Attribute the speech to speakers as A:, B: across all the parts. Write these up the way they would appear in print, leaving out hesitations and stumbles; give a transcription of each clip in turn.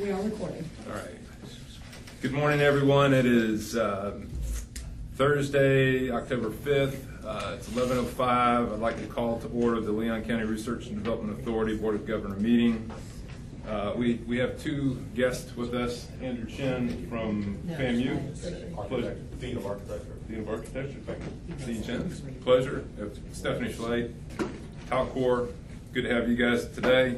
A: We are recording.
B: All right. Good morning, everyone. It is Thursday, October 5th. It's 11:05. I'd like to call to order the Leon County Research and Development Authority Board of Governors meeting. We have two guests with us. Andrew Chen from FAMU. Pleasure.
C: Dean of Architecture.
B: Dean of Architecture. Thank you. Dean Chen. Pleasure. Stephanie Schley, Talcor. Good to have you guys today.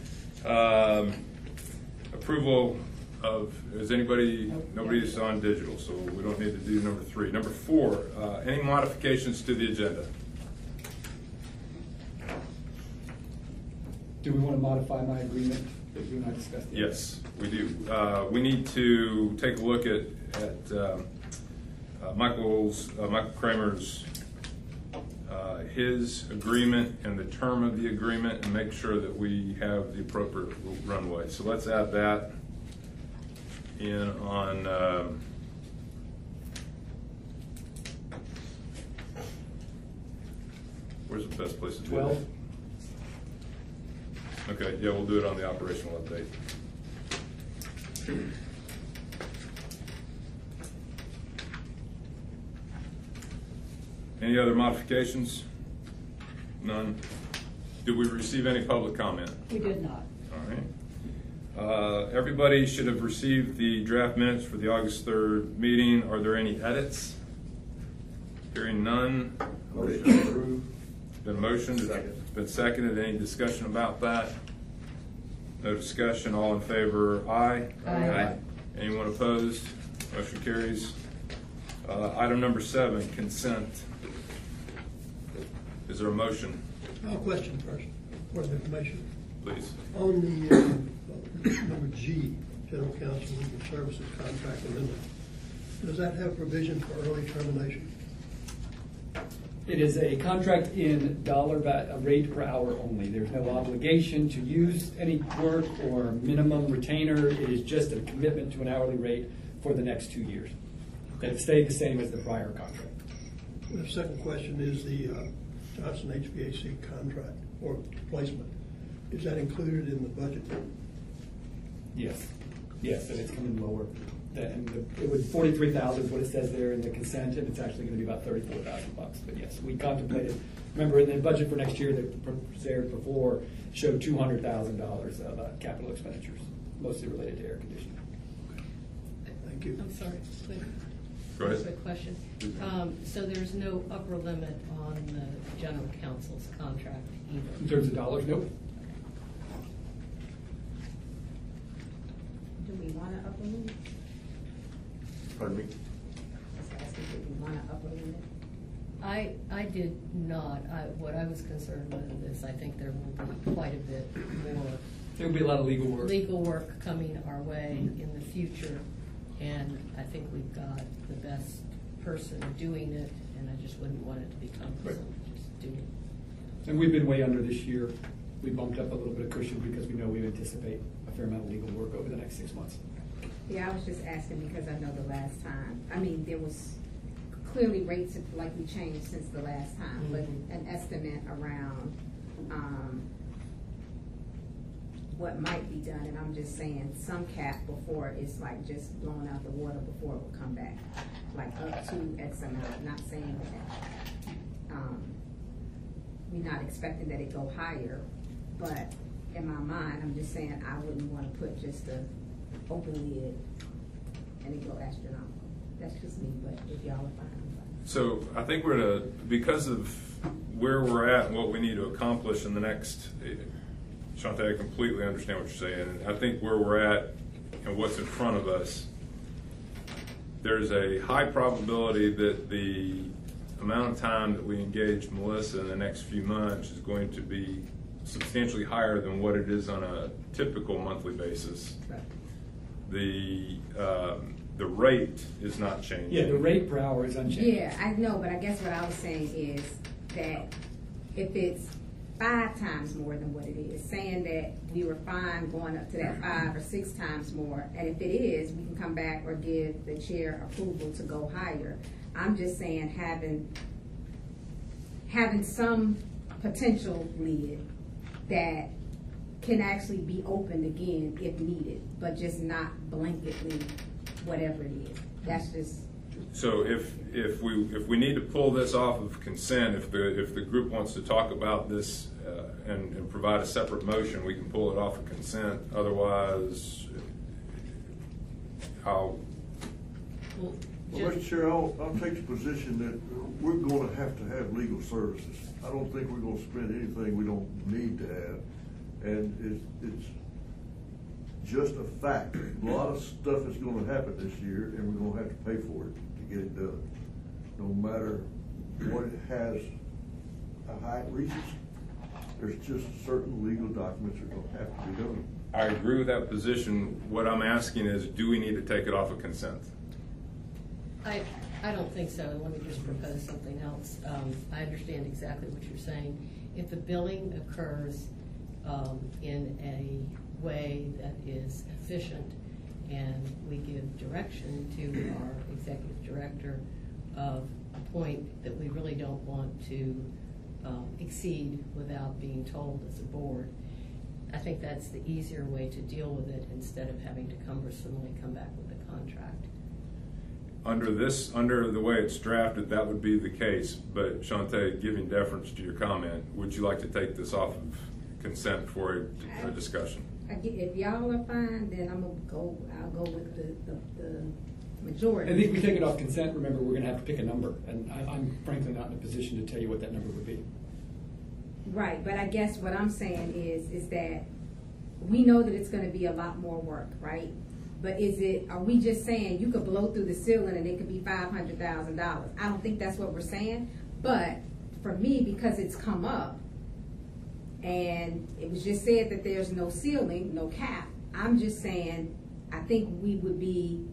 B: Approval of, nobody's on digital, so we don't need to do number 3. Number 4, any modifications to the agenda?
D: Do we want to modify my agreement that you and I discussed?
B: Yes, we do. We need to take a look at Michael Kramer's his agreement and the term of the agreement, and make sure that we have the appropriate runway. So let's add that in on where's the best place to do
D: 12.
B: that? Okay, yeah, we'll do it on the operational update. Any other modifications? None. Did we receive any public comment?
A: We did not.
B: All right. Everybody should have received the draft minutes for the August 3rd meeting. Are there any edits? Hearing none.
C: Motion approved.
B: It's been motioned.
C: Second.
B: It's been seconded. Any discussion about that? No discussion. All in favor? Aye.
A: Aye.
B: Anyone opposed? Motion carries. Item number 7, consent. Is there a motion?
E: I'll question first, for the information.
B: Please.
E: On the number G, General Counsel Legal Services Contract Amendment, does that have provision for early termination?
D: It is a contract in a rate per hour only. There's no obligation to use any work or minimum retainer. It is just a commitment to an hourly rate for the next 2 years. That stayed the same as the prior contract.
E: The second question is the Johnson HVAC contract or placement. Is that included in the budget?
D: Yes. Yes, and it's coming lower. It was $43,000 is what it says there in the consent, and it's actually going to be about $34,000. But yes, we contemplated. Remember, in the budget for next year that prepared before showed $200,000 of capital expenditures, mostly related to air conditioning.
E: Thank you.
F: I'm sorry,
B: Go ahead.
F: quick question. So there's no upper limit on the general counsel's contract
D: In
F: either?
D: terms of dollars, nope.
G: Do we want to upper limit?
C: Pardon me?
G: Just asking, do we want to upper limit?
F: I did not. What I was concerned with is I think there will be quite a bit more
D: There will be a lot of legal work.
F: coming our way in the future, and I think we've got the best person doing it, and I just wouldn't want it to be cumbersome. Just do it.
D: And we've been way under this year. We bumped up a little bit of cushion because we know we anticipate a fair amount of legal work over the next 6 months.
G: Yeah, I was just asking because I know the last time, there was clearly rates have likely changed since the last time, but an estimate around what might be done, and I'm just saying some cap before it's like just blown out the water before it will come back, like up to X amount. Not saying that we're not expecting that it go higher, but in my mind, I'm just saying I wouldn't want to put just a open lid and it go astronomical. That's just me, but if y'all are fine, I'm fine.
B: So I think because of where we're at and what we need to accomplish in the next, Shante, I completely understand what you're saying. And I think where we're at and what's in front of us, there's a high probability that the amount of time that we engage Melissa in the next few months is going to be substantially higher than what it is on a typical monthly basis.
G: Right.
B: The rate is not changing.
D: Yeah, the rate per hour is unchanged.
G: Yeah, I know, but I guess what I was saying is that if it's 5 times more than what it is, saying that we were fine going up to that 5 or 6 times more, and if it is, we can come back or give the chair approval to go higher. I'm just saying having some potential lid that can actually be opened again if needed, but just not blanketly whatever it is. That's just,
B: So if we need to pull this off of consent, if the group wants to talk about this and provide a separate motion, we can pull it off of consent. Otherwise,
F: Well,
C: Well,
F: just-
C: Mr. Chair, I'll take the position that we're gonna have to have legal services. I don't think we're gonna spend anything we don't need to have. And it's just a fact. A lot of stuff is gonna happen this year, and we're gonna have to pay for it to get it done. No matter what it has, a high reaches, there's just certain legal documents that are gonna have to be done.
B: I agree with that position. What I'm asking is, do we need to take it off of consent?
F: I don't think so. Let me just propose something else. I understand exactly what you're saying. If the billing occurs in a way that is efficient, and we give direction to our executive director of a point that we really don't want to exceed without being told as a board, I think that's the easier way to deal with it instead of having to cumbersomely come back with a contract.
B: Under the way it's drafted, that would be the case. But Shantae, giving deference to your comment, would you like to take this off of consent for a discussion?
G: if y'all are fine, then I'll go with the majority.
D: I think we take it off consent. Remember, we're gonna have to pick a number, and I'm frankly not in a position to tell you what that number would be.
G: Right, but I guess what I'm saying is that we know that it's gonna be a lot more work, right? But are we just saying you could blow through the ceiling and it could be $500,000? I don't think that's what we're saying. But for me, because it's come up and it was just said that there's no ceiling, no cap, I'm just saying I think it would be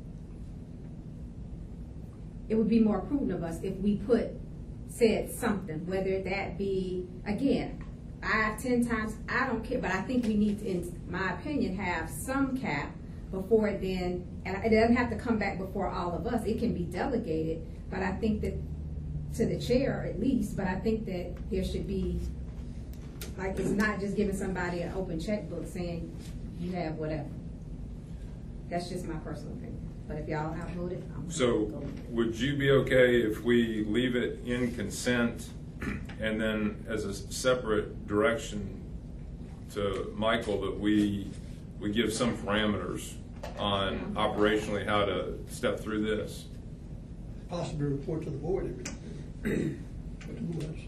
G: more prudent of us if we said something, whether that be, again, 5, 10 times, I don't care, but I think we need to, in my opinion, have some cap before it then, and it doesn't have to come back before all of us. It can be delegated, but I think that to the chair at least, but I think that there should be, like, it's not just giving somebody an open checkbook saying you have whatever. That's just my personal opinion. But if y'all outvoted, I'm
B: So
G: gonna go with it.
B: would you be okay if we leave it in consent and then as a separate direction to Michael that we give some parameters on operationally how to step through this?
E: Possibly report to the board every 2 months.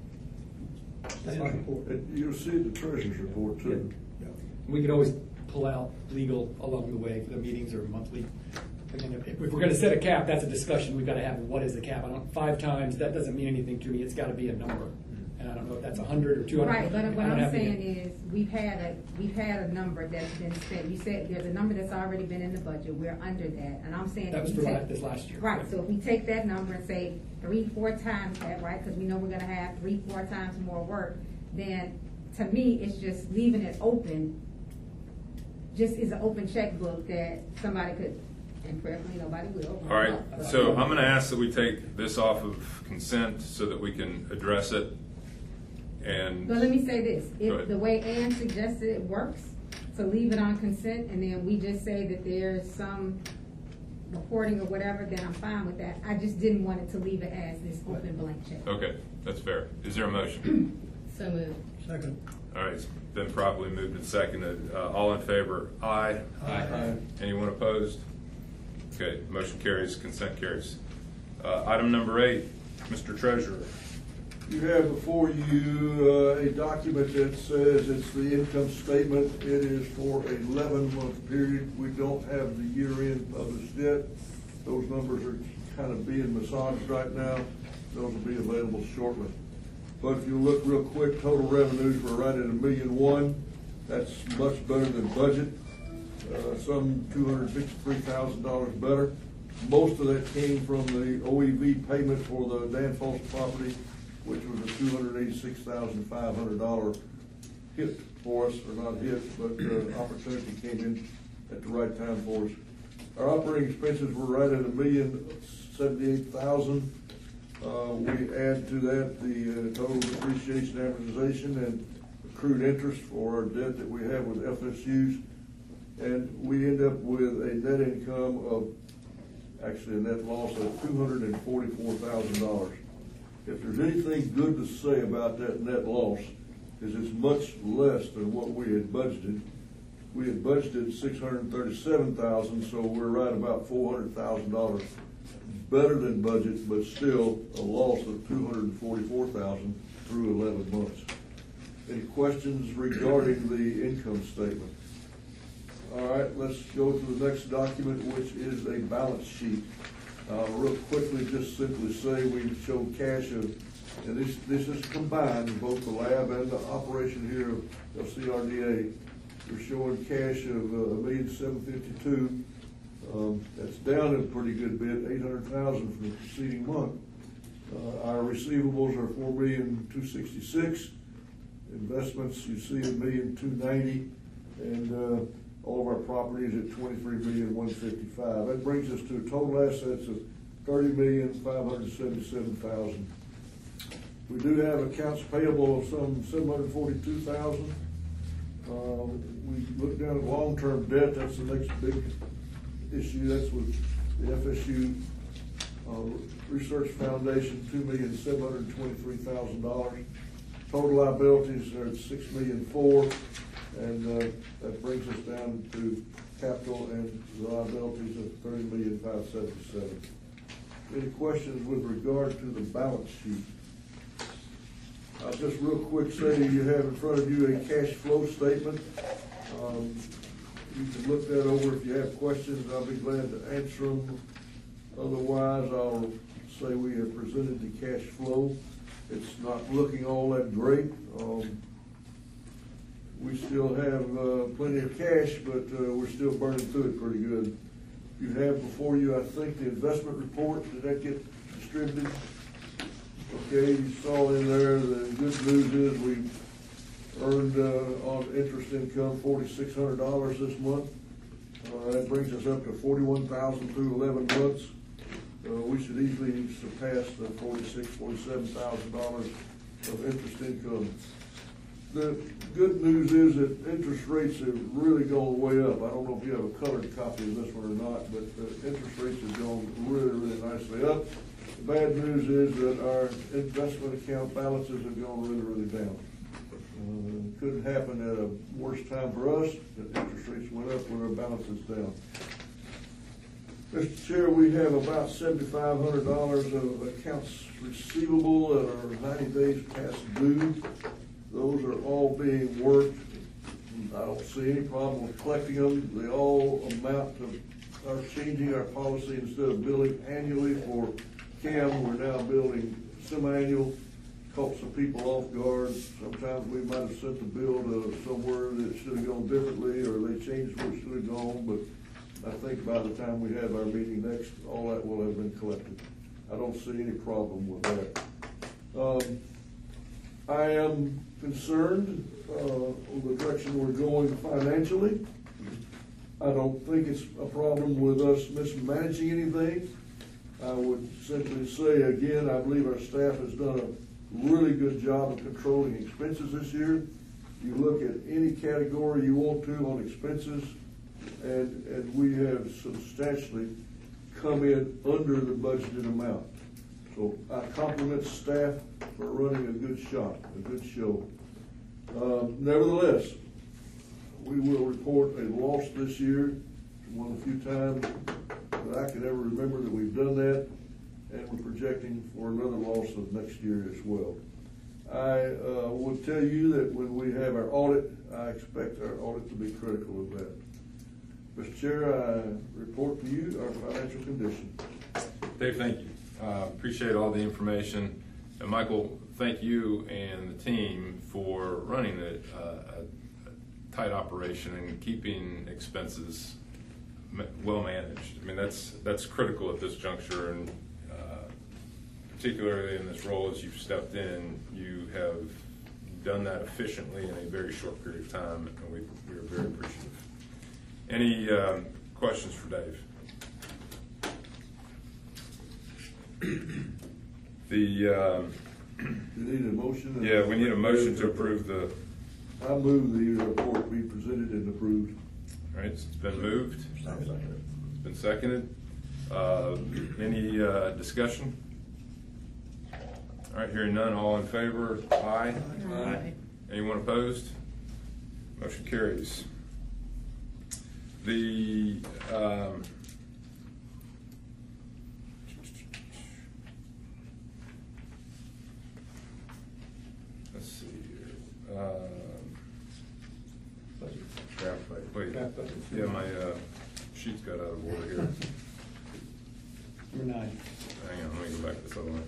E: Status report.
C: And you'll see the treasurer's report too.
E: Yeah.
D: We could always pull out legal along the way for the meetings or monthly. Again, if we're going to set a cap, that's a discussion we've got to have. What is the cap? 5 times, that doesn't mean anything to me. It's got to be a number. And I don't know if that's 100 or 200.
G: Right, but what
D: I don't
G: I'm
D: have the-
G: saying is, we've had a number that's been spent. You said there's a number that's already been in the budget. We're under that, and I'm saying
D: That was
G: if we take-
D: provided this last year.
G: Right, so if we take that number and say 3-4 times that, right, because we know we're gonna have 3-4 times more work, then to me, it's just leaving it open, just is an open checkbook that somebody could, and prayerfully nobody will. open
B: All right,
G: up, but-
B: so I'm going to ask that we take this off of consent so that we can address it. And
G: But let me say this,
B: Go ahead.
G: if the way Ann suggested it works, so leave it on consent, and then we just say that there's some reporting or whatever, then I'm fine with that. I just didn't want it to leave it as this open blank check.
B: okay, that's fair. Is there a motion?
F: So moved.
E: Second.
B: All right, it's been properly moved and seconded. All in favor? Aye.
E: Aye.
B: Anyone opposed? Okay, motion carries, consent carries. Item number 8, Mr. Treasurer.
C: You have before you a document that says it's the income statement. It is for an 11-month period. We don't have the year-end published yet. Those numbers are kind of being massaged right now. Those will be available shortly. But if you look real quick, total revenues were right at $1.1 million. That's much better than budget. Some $253,000 better. Most of that came from the OEV payment for the Danfoss property, which was a $286,500 hit for us, or not hit, but opportunity came in at the right time for us. Our operating expenses were right at $1,078,000. We add to that the total depreciation, amortization, and accrued interest for our debt that we have with FSUs. And we end up with a net income of, actually a net loss of $244,000. If there's anything good to say about that net loss, is it's much less than what we had budgeted. We had budgeted $637,000, so we're right about $400,000 better than budget, but still a loss of $244,000 through 11 months. Any questions regarding the income statement? All right, let's go to the next document, which is a balance sheet. Real quickly, just simply say we show cash of, and this is combined, both the lab and the operation here of CRDA. We're showing cash of $1,752,000. That's down a pretty good bit, $800,000 from the preceding month. Our receivables are $4,266,000. Investments, you see, $1,290,000, and all of our properties at $23,155,000. That brings us to total assets of $30,577,000. We do have accounts payable of some $742,000. We look down at long-term debt. That's the next big issue. That's with the FSU Research Foundation, $2,723,000. Total liabilities are at $6,004,000, and that brings us down to capital and liabilities of $30,577,000. Any questions with regard to the balance sheet? I'll just real quick say you have in front of you a cash flow statement. You can look that over if you have questions. I'll be glad to answer them. Otherwise, I'll say we have presented the cash flow. It's not looking all that great. We still have plenty of cash, but we're still burning through it pretty good. You have before you, I think, the investment report. Did that get distributed? Okay, you saw in there the good news is we earned on interest income $4,600 this month. That brings us up to $41,000 through 11 months. We should easily surpass the $46,000, $47,000 of interest income. The good news is that interest rates have really gone way up. I don't know if you have a colored copy of this one or not, but the interest rates have gone really, really nicely up. The bad news is that our investment account balances have gone really, really down. Couldn't happen at a worse time for us, that interest rates went up when our balance is down. Mr. Chair, we have about $7,500 of accounts receivable that are 90 days past due. Those are all being worked. I don't see any problem with collecting them. They all amount to our changing our policy. Instead of billing annually for CAM, we're now billing semi-annual. Caught some people off guard. Sometimes we might have sent the bill to somewhere that should have gone differently, or they changed where it should have gone, but I think by the time we have our meeting next, all that will have been collected. I don't see any problem with that. I am concerned on the direction we're going financially. I don't think it's a problem with us mismanaging anything. I would simply say, again, I believe our staff has done a really good job of controlling expenses this year. You look at any category you want to on expenses, and we have substantially come in under the budgeted amount. So I compliment staff for running a good shop, a good show. Nevertheless, we will report a loss this year. One of the few times that I can ever remember that we've done that, and we're projecting for another loss of next year as well. I will tell you that when we have our audit, I expect our audit to be critical of that. Mr. Chair, I report to you our financial condition.
B: Dave, thank you. Appreciate all the information. And Michael, thank you and the team for running a tight operation and keeping expenses well managed. I mean, that's critical at this juncture, and particularly in this role as you've stepped in, you have done that efficiently in a very short period of time, and we are very appreciative. Any questions for Dave?
C: You need a motion?
B: Yeah, we need a motion to approve the
C: I move the report be presented and approved.
B: All right, it's been moved. It's been seconded. Any discussion? All right, hearing none, all in favor? Aye.
F: Aye.
B: Anyone opposed? Motion carries. The let's see here.
D: Budget.
B: Wait,
D: Draft budget.
B: yeah, my sheet's got out of order here.
D: Number 9.
B: Hang on, let me go back to this other one.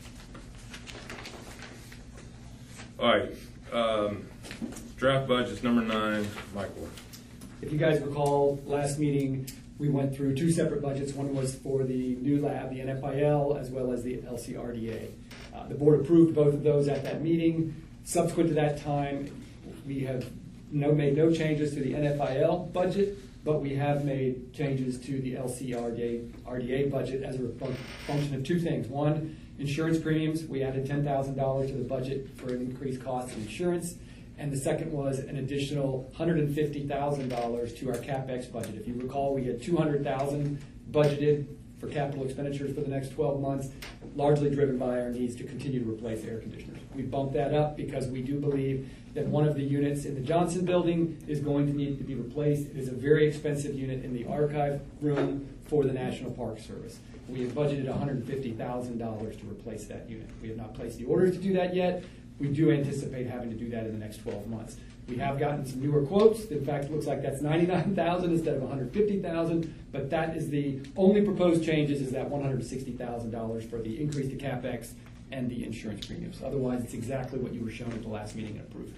B: All right, draft budget's number 9, Michael.
D: If you guys recall, last meeting, we went through 2 separate budgets. One was for the new lab, the NFIL, as well as the LCRDA. The board approved both of those at that meeting. Subsequent to that time, we have made no changes to the NFIL budget, but we have made changes to the LCRDA budget as a function of 2 things. One, insurance premiums. We added $10,000 to the budget for an increased cost of insurance. And the second was an additional $150,000 to our CapEx budget. If you recall, we had $200,000 budgeted for capital expenditures for the next 12 months, largely driven by our needs to continue to replace air conditioners. We bumped that up because we do believe that one of the units in the Johnson building is going to need to be replaced. It is a very expensive unit in the archive room for the National Park Service. We have budgeted $150,000 to replace that unit. We have not placed the orders to do that yet. We do anticipate having to do that in the next 12 months. We have gotten some newer quotes. In fact, it looks like that's $99,000 instead of $150,000, but that is the only proposed changes is that $160,000 for the increase to CapEx and the insurance premiums. Otherwise, it's exactly what you were shown at the last meeting and approved.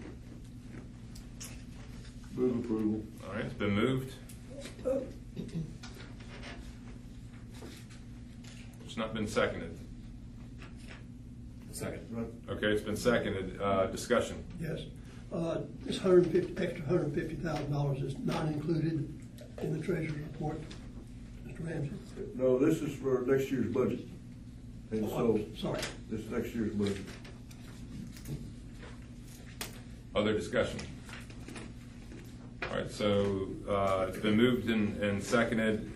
C: Move approval.
B: All right, it's been moved. It's not been seconded.
D: Second.
B: Okay, it's been seconded. Discussion.
E: Yes. This extra $150,000 is not included in the treasurer's report, Mr. Ramsey?
C: No, this is for next year's budget. And so,
E: Sorry.
C: this is next year's budget.
B: Other discussion? All right, so it's been moved and seconded.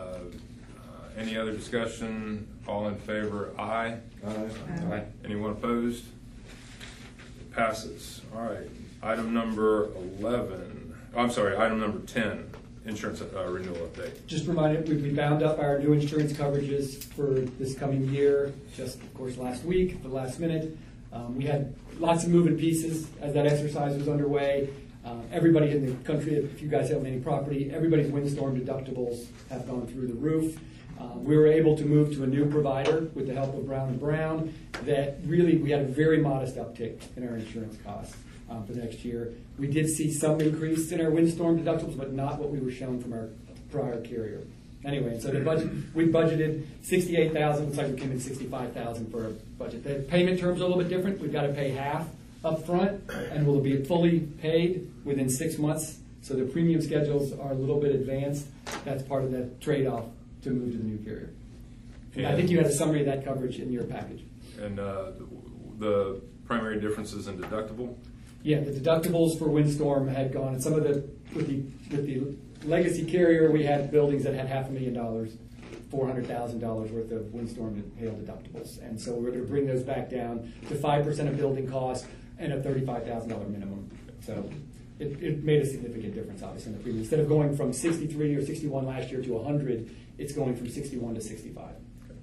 B: Any other discussion? All in favor? Aye.
C: Aye.
B: Anyone opposed? It passes. All right. Item number 11. I'm sorry, item number 10, insurance renewal update.
D: Just reminded, we bound up our new insurance coverages for this coming year, just of course last week, the last minute. We had lots of moving pieces as that exercise was underway. Everybody in the country, if you guys have any property, everybody's windstorm deductibles have gone through the roof. We were able to move to a new provider with the help of Brown & Brown that really, we had a very modest uptick in our insurance costs for next year. We did see some increase in our windstorm deductibles, but not what we were shown from our prior carrier. Anyway, so the budget, we budgeted $68,000, looks like we came in $65,000 for our budget. The payment terms are a little bit different. We've got to pay half up front, and we'll be fully paid within 6 months. So the premium schedules are a little bit advanced. That's part of the trade-off to move to the new carrier. And I think you had a summary of that coverage in your package.
B: And the primary differences in deductible?
D: Yeah, the deductibles for windstorm had gone, and some of the, with the legacy carrier, we had buildings that had $500,000, $400,000 worth of windstorm and hail deductibles. And so we're going to bring those back down to 5% of building costs and a $35,000 minimum. So it made a significant difference, obviously, in the premium. Instead of going from 63 or 61 last year to 100, it's going from 61 to 65.
B: Okay.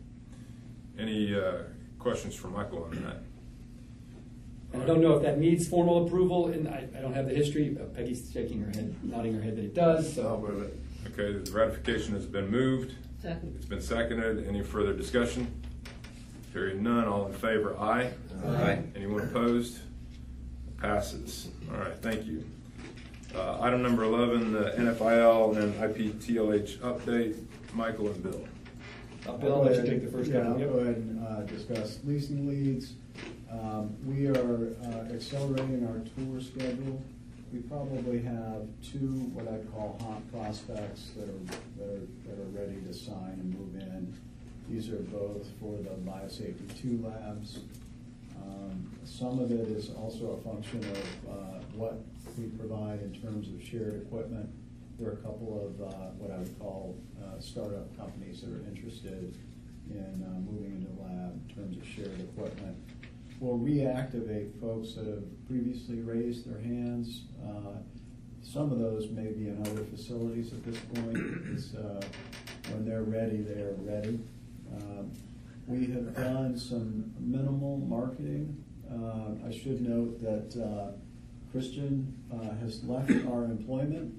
B: Any questions for Michael on that?
D: And I don't know if that needs formal approval, and I don't have the history. Peggy's shaking her head, nodding her head that it does.
C: I'll
D: So
C: move it.
B: Okay, the ratification has been moved.
F: Second.
B: It's been seconded. Any further discussion? Hearing none, all in favor, aye.
C: Aye.
B: Anyone opposed? Passes. All right, thank you. Item number 11, the NFIL and IPTLH update. Michael and Bill.
D: Bill, I'll let you take the first
A: Yeah,
D: one.
A: I'll
D: Yep.
A: go ahead and discuss leasing leads. We are accelerating our tour schedule. We probably have 2 what I'd call hot prospects that are ready to sign and move in. These are both for the Biosafety 2 labs. Some of it is also a function of what we provide in terms of shared equipment. There are a couple of what I would call startup companies that are interested in moving into the lab in terms of shared equipment. We'll reactivate folks that have previously raised their hands. Some of those may be in other facilities at this point. When they're ready, they are ready. We have done some minimal marketing. I should note that Christian has left our employment,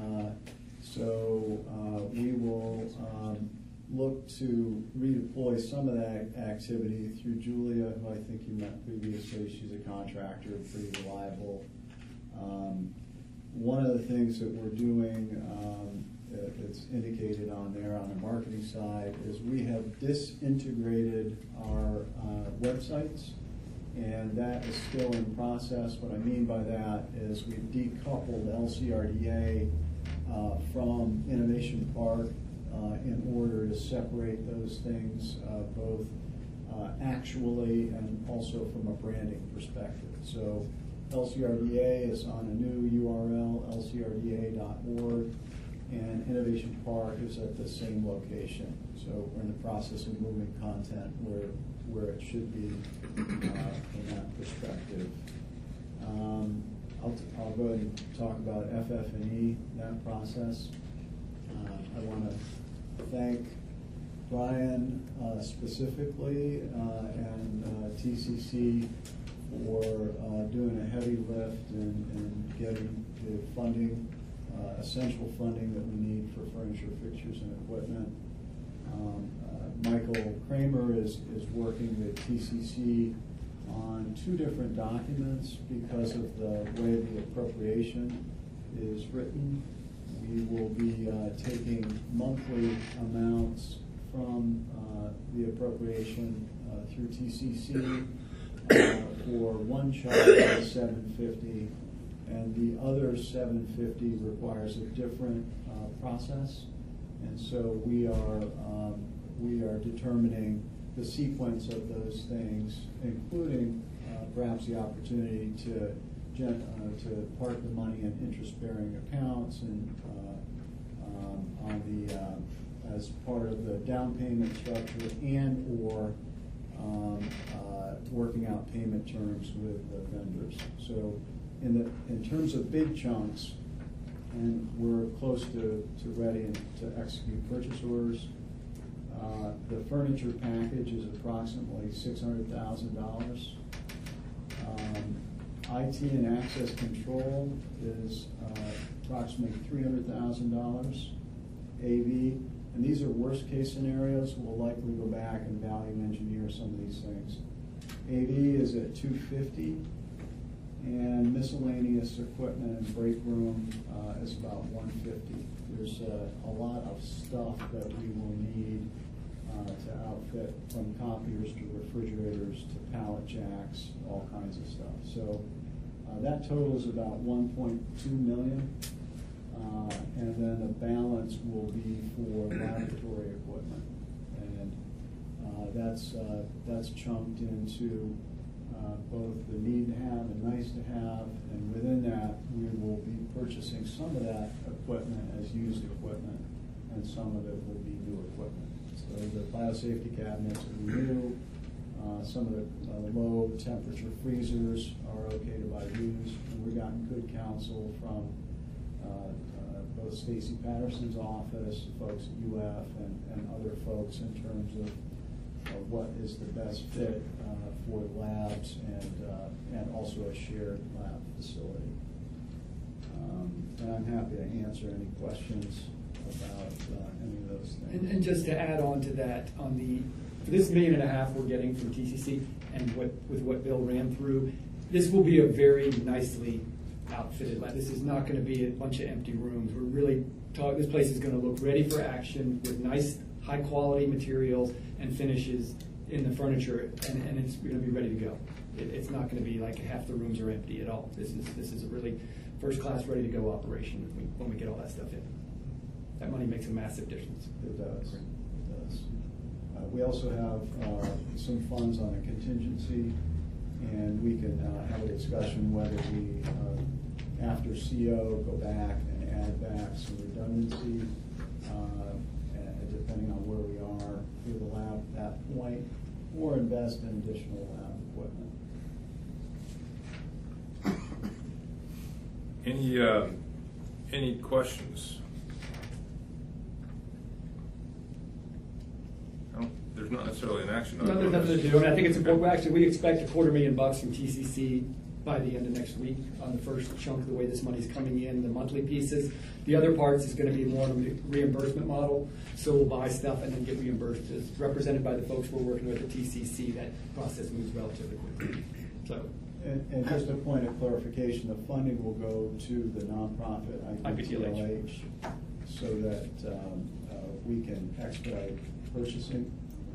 A: so we will look to redeploy some of that activity through Julia, who I think you met previously. She's a contractor, pretty reliable. One of the things that we're doing, it's indicated on there on the marketing side, is we have disintegrated our websites, and that is still in process. What I mean by that is we've decoupled LCRDA from Innovation Park in order to separate those things both actually and also from a branding perspective. So LCRDA is on a new URL, lcrda.org, and Innovation Park is at the same location. So we're in the process of moving content where it should be from that perspective. I'll go ahead and talk about FF&E, that process. I want to thank Brian specifically and TCC for doing a heavy lift and getting the funding, essential funding that we need for furniture, fixtures, and equipment. Michael Kramer is working with TCC on two different documents because of the way the appropriation is written. We will be taking monthly amounts from the appropriation through TCC for one child is $750, and the other $750 requires a different process, and so we are determining the sequence of those things, including perhaps the opportunity to park the money in interest-bearing accounts and on the as part of the down payment structure, and or working out payment terms with the vendors. So in terms of big chunks, and we're close to ready to execute purchase orders. The furniture package is approximately $600,000. IT and access control is approximately $300,000. AV, and these are worst case scenarios. We'll likely go back and value engineer some of these things. AV is at $250, and miscellaneous equipment and break room is about $150. There's a lot of stuff that we will need to outfit, from copiers to refrigerators to pallet jacks, all kinds of stuff. So that totals about $1.2 million, and then the balance will be for laboratory equipment, and that's chunked into both the need to have and nice to have, and within that we will be purchasing some of that equipment as used equipment, and some of it will be new equipment. So the biosafety cabinets will be new. Some of the low temperature freezers are okay to buy used, and we've gotten good counsel from both Stacy Patterson's office, folks at UF, and other folks in terms of what is the best fit for the labs and also a shared lab facility. And I'm happy to answer any questions about any of those things.
D: And just to add on to that, for this $1.5 million we're getting from TCC, and with what Bill ran through, this will be a very nicely outfitted lab. This is not going to be a bunch of empty rooms. We're really this place is going to look ready for action with nice, high quality materials and finishes in the furniture, and it's going to be ready to go. It's not going to be like half the rooms are empty at all. This is a really first class, ready to go operation when we get all that stuff in. That money makes a massive difference.
A: It does. It does. We also have some funds on a contingency and we can have a discussion whether we, after CO, go back and add back some redundancy, depending on where we are through the lab at that point, or invest in additional lab equipment.
B: Any questions? There's not necessarily an action.
D: No, there's nothing to do. I mean, I think it's important. Actually, we expect $250,000 from TCC by the end of next week on the first chunk, the way this money's coming in, the monthly pieces. The other parts is going to be more of a reimbursement model. So we'll buy stuff and then get reimbursed. As represented by the folks we're working with at TCC, that process moves relatively quickly. So.
A: And just a point of clarification, the funding will go to the nonprofit IPTLH so that we can expedite purchasing,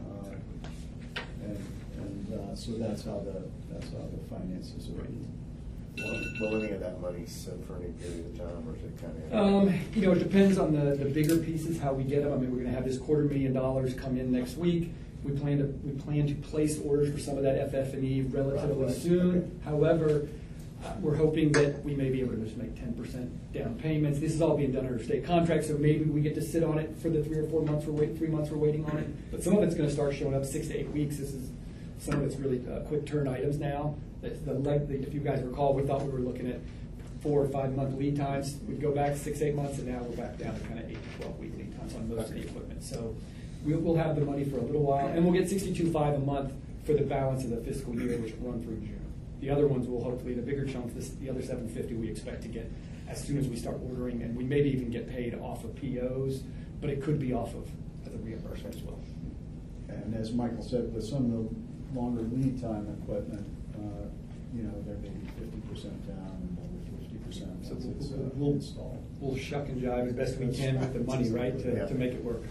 A: and so that's how the finances are.
H: Will any of that money set for any period of time, or is it kind of?
D: It depends on the bigger pieces, how we get them. I mean, we're going to have this $250,000 come in next week. We plan to place orders for some of that FF&E relatively soon. Okay. However, we're hoping that we may be able to just make 10% down payments. This is all being done under state contract, so maybe we get to sit on it for the 3 or 4 months. 3 months we're waiting on it. But some of it's going to start showing up 6 to 8 weeks. This is some of it's really quick turn items now. If you guys recall, we thought we were looking at 4 or 5 month lead times. We'd go back 6 to 8 months, and now we're back down to kind of 8 to 12 week lead times on most of the equipment. So we'll have the money for a little while, and we'll get $62.5 a month for the balance of the fiscal year, which will run through June. The other ones will hopefully, the bigger chunks, the other $750 we expect to get as soon as we start ordering, and we maybe even get paid off of POs, but it could be off of as a reimbursement as well.
A: And as Michael said, with some of the longer lead time equipment, there may be 50% down and over 50%
D: So
A: once
D: we'll
A: installed.
D: We'll shuck and jive as best we can with the money, right, to make it work.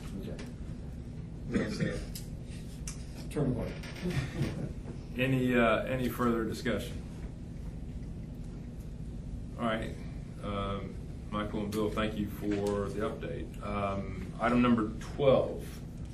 D: Term apart.
B: Any further discussion? All right, Michael and Bill, thank you for the update. Item number 12.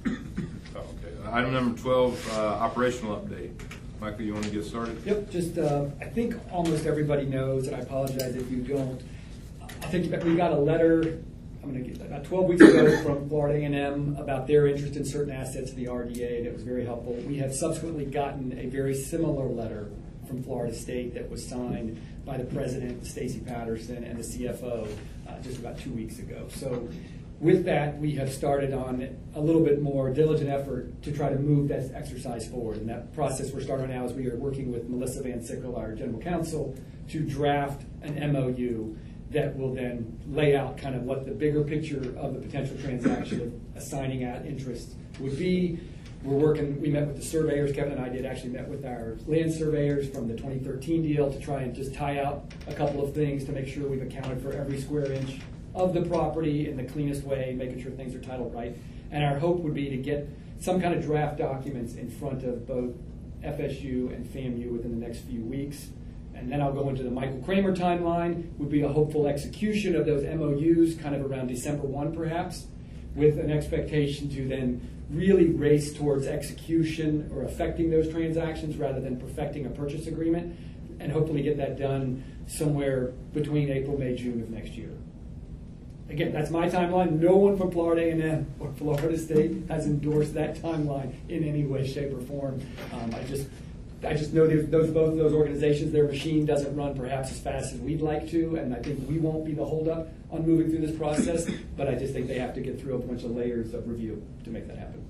B: Item number 12, operational update. Michael, you want to get started?
D: Yep, just I think almost everybody knows, and I apologize if you don't. I think we got a letter, I'm going to get about 12 weeks ago from Florida A&M about their interest in certain assets of the RDA. That was very helpful. We have subsequently gotten a very similar letter from Florida State that was signed by the president, Stacey Patterson, and the CFO just about 2 weeks ago. So with that, we have started on a little bit more diligent effort to try to move that exercise forward. And that process we're starting now is we are working with Melissa Van Sickle, our general counsel, to draft an MOU that will then lay out kind of what the bigger picture of the potential transaction of assigning out interest would be. We met with the surveyors, Kevin and I met with our land surveyors from the 2013 deal to try and just tie out a couple of things to make sure we've accounted for every square inch of the property in the cleanest way, making sure things are titled right. And our hope would be to get some kind of draft documents in front of both FSU and FAMU within the next few weeks. And then I'll go into the Michael Kramer timeline, would be a hopeful execution of those MOUs kind of around December 1 perhaps, with an expectation to then really race towards execution or affecting those transactions rather than perfecting a purchase agreement, and hopefully get that done somewhere between April, May, June of next year. Again, that's my timeline. No one from Florida A&M or Florida State has endorsed that timeline in any way, shape, or form. I just know both of those organizations, their machine doesn't run perhaps as fast as we'd like to, and I think we won't be the holdup on moving through this process, but I just think they have to get through a bunch of layers of review to make that happen.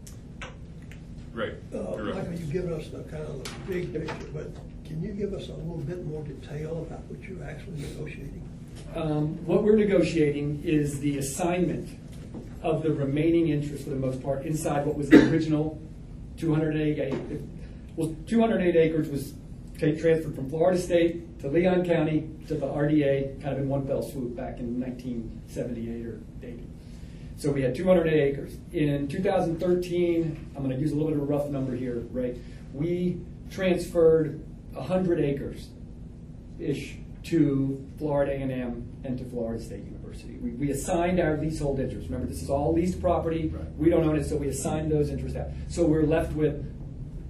B: Great.
E: Michael, you've given us the kind of the big picture, but can you give us a little bit more detail about what you're actually negotiating?
D: What we're negotiating is the assignment of the remaining interest, for the most part, inside what was the original 208 acres. Well, 208 acres was transferred from Florida State to Leon County to the RDA, kind of in one fell swoop back in 1978 or 80. So we had 208 acres. In 2013, I'm going to use a little bit of a rough number here, right? We transferred 100 acres-ish to Florida A&M and to Florida State University. We assigned our leasehold interest. Remember, this is all leased property. Right. We don't own it, so we assigned those interests out. So we're left with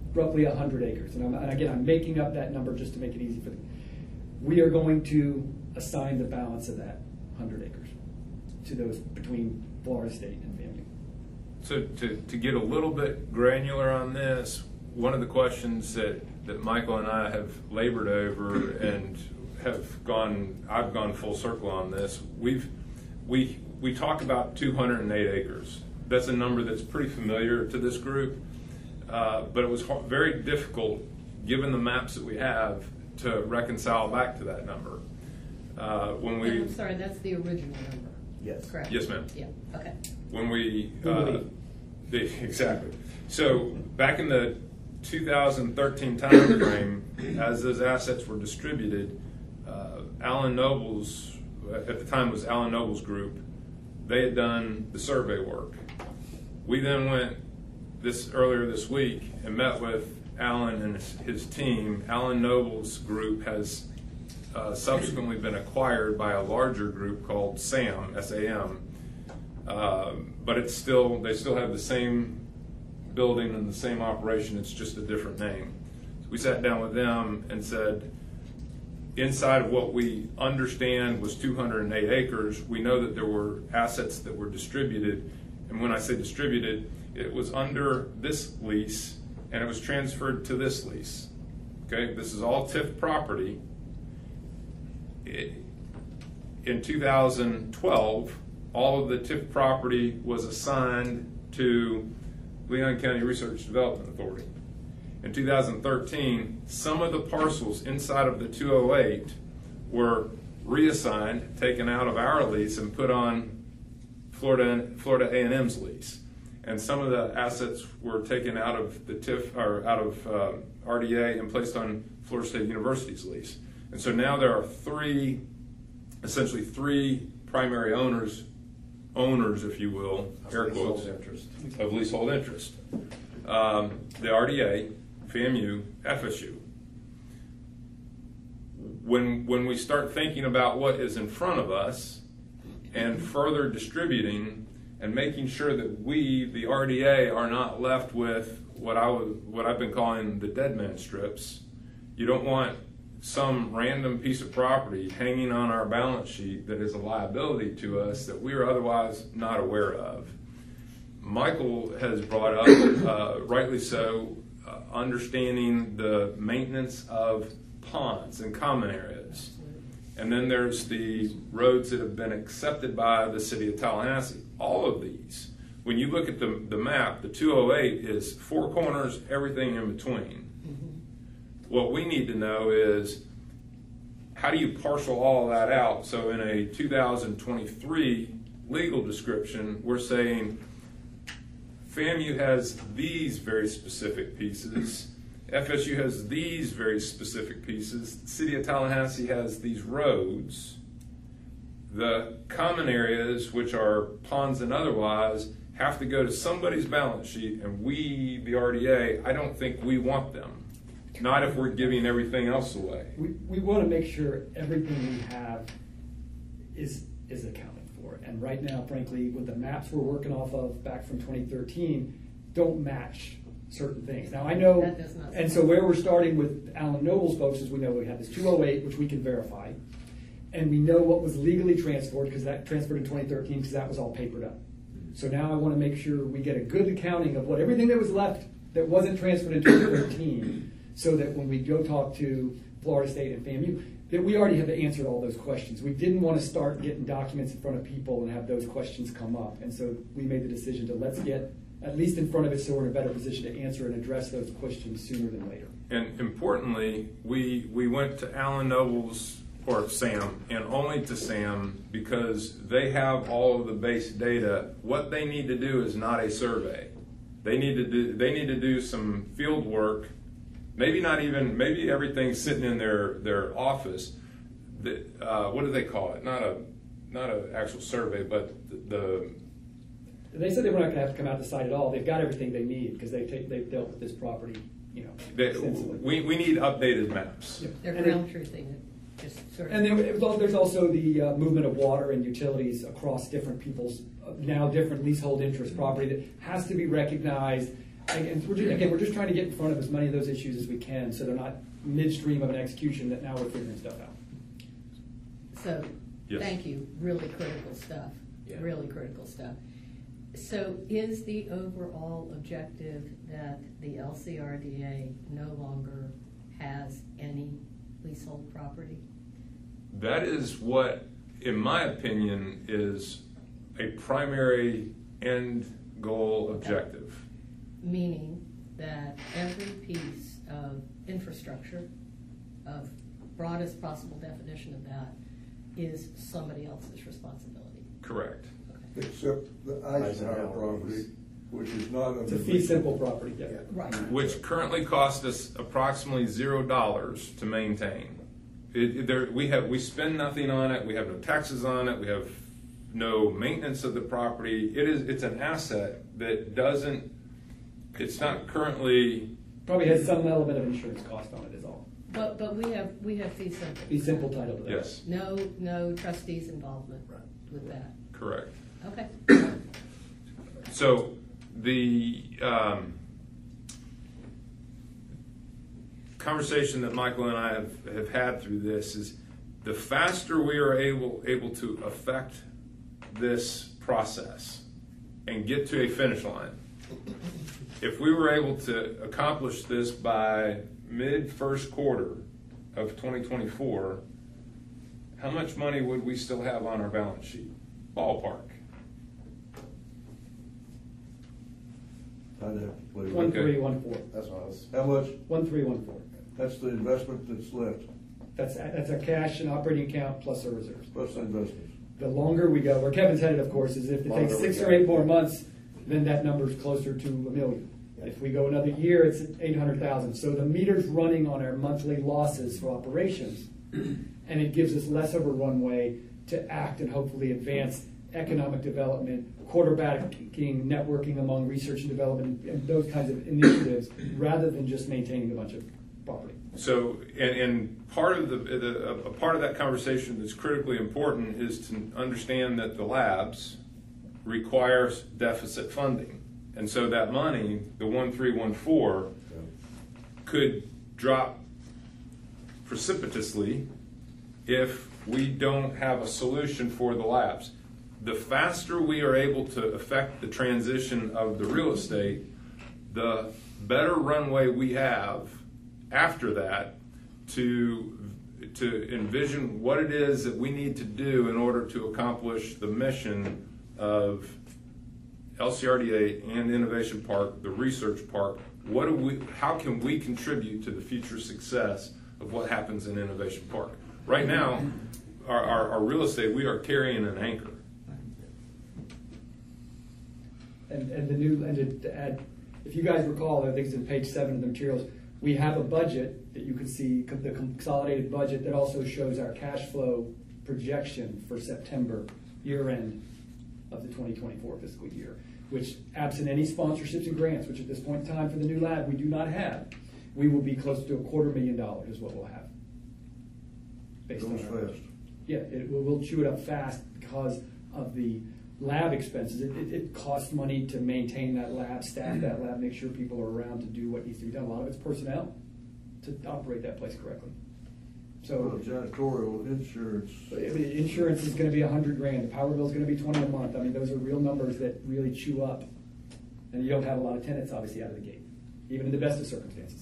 D: roughly 100 acres. And again, I'm making up that number just to make it easy for them. We are going to assign the balance of that 100 acres to those between Florida State and FAMU.
B: So to get a little bit granular on this, one of the questions that Michael and I have labored over and I've gone full circle on this. We talk about 208 acres. That's a number that's pretty familiar to this group, but it was very difficult, given the maps that we have, to reconcile back to that number.
F: And I'm sorry, that's the original number.
H: Yes.
F: Correct?
B: Yes, ma'am.
F: Yeah, okay.
B: When we exactly. So back in the 2013 time frame, as those assets were distributed, Alan Nobles, at the time was Alan Nobles Group, they had done the survey work. We then went earlier this week and met with Alan and his team. Alan Nobles Group has subsequently been acquired by a larger group called SAM, S-A-M, but they still have the same building and the same operation. It's just a different name. So we sat down with them and said, inside of what we understand was 208 acres, we know that there were assets that were distributed. And when I say distributed, it was under this lease and it was transferred to this lease. Okay, this is all TIF property. In 2012, all of the TIF property was assigned to Leon County Research Development Authority. In 2013, some of the parcels inside of the 208 were reassigned, taken out of our lease and put on Florida A&M's lease. And some of the assets were taken out of the TIF, or out of RDA, and placed on Florida State University's lease. And so now there are essentially three primary owners, if you will, air quotes, of leasehold interest. The RDA, FAMU, FSU. When we start thinking about what is in front of us and further distributing and making sure that we, the RDA, are not left with what I've been calling the dead man strips. You don't want some random piece of property hanging on our balance sheet that is a liability to us that we are otherwise not aware of. Michael has brought up, rightly so, understanding the maintenance of ponds and common areas. And then there's the roads that have been accepted by the city of Tallahassee. All of these, when you look at the map, the 208 is four corners, everything in between. What we need to know is, how do you parcel all of that out? So in a 2023 legal description, we're saying FAMU has these very specific pieces, FSU has these very specific pieces, the city of Tallahassee has these roads. The common areas, which are ponds and otherwise, have to go to somebody's balance sheet, and we, the RDA, I don't think we want them. Not if we're giving everything else away.
D: We want to make sure everything we have is accounted for. And right now, frankly, with the maps we're working off of back from 2013, don't match certain things. Now I know,
F: That does not
D: and so where we're starting with Alan Noble's folks is we know we have this 208, which we can verify, and we know what was legally transferred, because that transferred in 2013, because that was all papered up. So now I want to make sure we get a good accounting of what everything that was left that wasn't transferred in 2013, so that when we go talk to Florida State and FAMU, that we already have answered all those questions. We didn't want to start getting documents in front of people and have those questions come up. And so we made the decision to let's get at least in front of it so we're in a better position to answer and address those questions sooner than later.
B: And importantly, we went to Alan Nobles, or SAM, and only to SAM, because they have all of the base data. What they need to do is not a survey. They need to do some field work. Maybe everything's sitting in their office. What do they call it? Not an actual survey, but
D: They said they were not going to have to come out to site at all. They've got everything they need because they've dealt with this property, extensively.
B: We need updated maps.
D: Yep.
F: They're
D: And
F: ground truthing it, just sort of.
D: And there's also the movement of water and utilities across different people's now different leasehold interest property that has to be recognized Again, we're just trying to get in front of as many of those issues as we can, so they're not midstream of an execution that now we're figuring stuff out.
F: So,
B: Yes.
F: thank you, really critical stuff,
I: Yeah.
F: really critical stuff. So is the overall objective that the LCRDA no longer has any leasehold property?
B: That is what, in my opinion, is a primary end goal objective.
F: Meaning that every piece of infrastructure, of broadest possible definition of that, is somebody else's responsibility.
B: Correct.
F: Okay.
C: Except the Eisenhower property, which is not.
D: It's a fee simple property, yeah.
F: Right.
B: Which currently costs us approximately $0 to maintain. We spend nothing on it. We have no taxes on it. We have no maintenance of the property. It's an asset that doesn't. It's not currently.
D: Probably has some element of insurance cost on it is all.
F: But we have fee simple.
D: Fee simple title to that.
B: Yes.
F: No trustees' involvement with that.
B: Correct.
F: Okay.
B: So the conversation that Michael and I have had through this is the faster we are able to affect this process and get to a finish line. If we were able to accomplish this by mid-first quarter of 2024, how much money would we still have on our balance sheet? Ballpark.
C: I'd have to play with it.
D: 1314.
H: That's what I was.
C: How much?
D: 1314.
C: That's the investment that's left,
D: That's a cash and operating account plus our reserves.
C: plus the investments.
D: The longer we go, where Kevin's headed, of course, is if it takes
H: Longer we
D: 6
H: go.
D: or 8 more months, then that number's closer to $1 million. If we go another year, it's at 800,000. So the meter's running on our monthly losses for operations, and it gives us less of a runway to act and hopefully advance economic development, quarterbacking, networking among research and development, and those kinds of initiatives, rather than just maintaining a bunch of property.
B: So, and part of a part of that conversation that's critically important is to understand that the labs requires deficit funding, and so that money, the 1314, could drop precipitously if we don't have a solution for the labs. The faster we are able to affect the transition of the real estate, the better runway we have after that to envision what it is that we need to do in order to accomplish the mission of LCRDA and Innovation Park, the research park. How can we contribute to the future success of what happens in Innovation Park? Right now, our real estate, we are carrying an anchor.
D: And to add, if you guys recall, I think it's in page 7 of the materials, we have a budget that you can see, the consolidated budget that also shows our cash flow projection for September, year end of the 2024 fiscal year, which, absent any sponsorships and grants, which at this point in time for the new lab we do not have, we will be close to $250,000 is what we'll have. Based on
C: Goes
D: our budget.
C: fast.
D: Yeah, we'll chew it up fast because of the lab expenses. It costs money to maintain that lab, staff that lab, make sure people are around to do what needs to be done. A lot of it's personnel to operate that place correctly.
C: Well,
D: So
C: janitorial insurance.
D: the insurance is going to be $100,000. The power bill is going to be $20 a month. I mean, those are real numbers that really chew up, and you don't have a lot of tenants obviously out of the gate, even in the best of circumstances.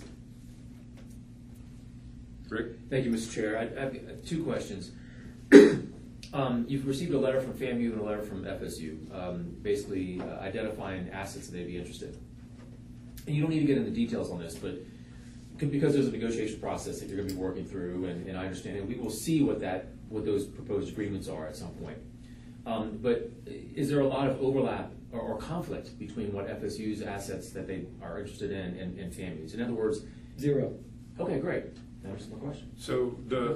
B: Rick?
I: Thank you, Mr. Chair. I have 2 questions. You've received a letter from FAMU and a letter from FSU, basically identifying assets that they'd be interested in. And you don't need to get into details on this, but because there's a negotiation process that you're going to be working through, and I understand, and we will see what those proposed agreements are at some point. But is there a lot of overlap or conflict between what FSU's assets that they are interested in and FAMU's? In other words,
D: 0.
I: okay, great. That answers my question.
B: So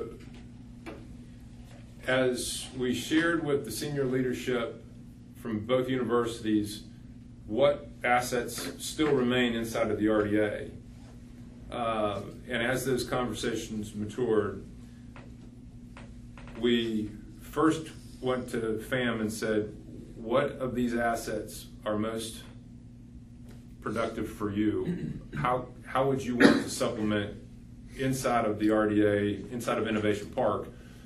B: as we shared with the senior leadership from both universities, what assets still remain inside of the RDA, and as those conversations matured, we first went to FAM and said, what of these assets are most productive for you, how would you want to supplement inside of the RDA, inside of Innovation Park,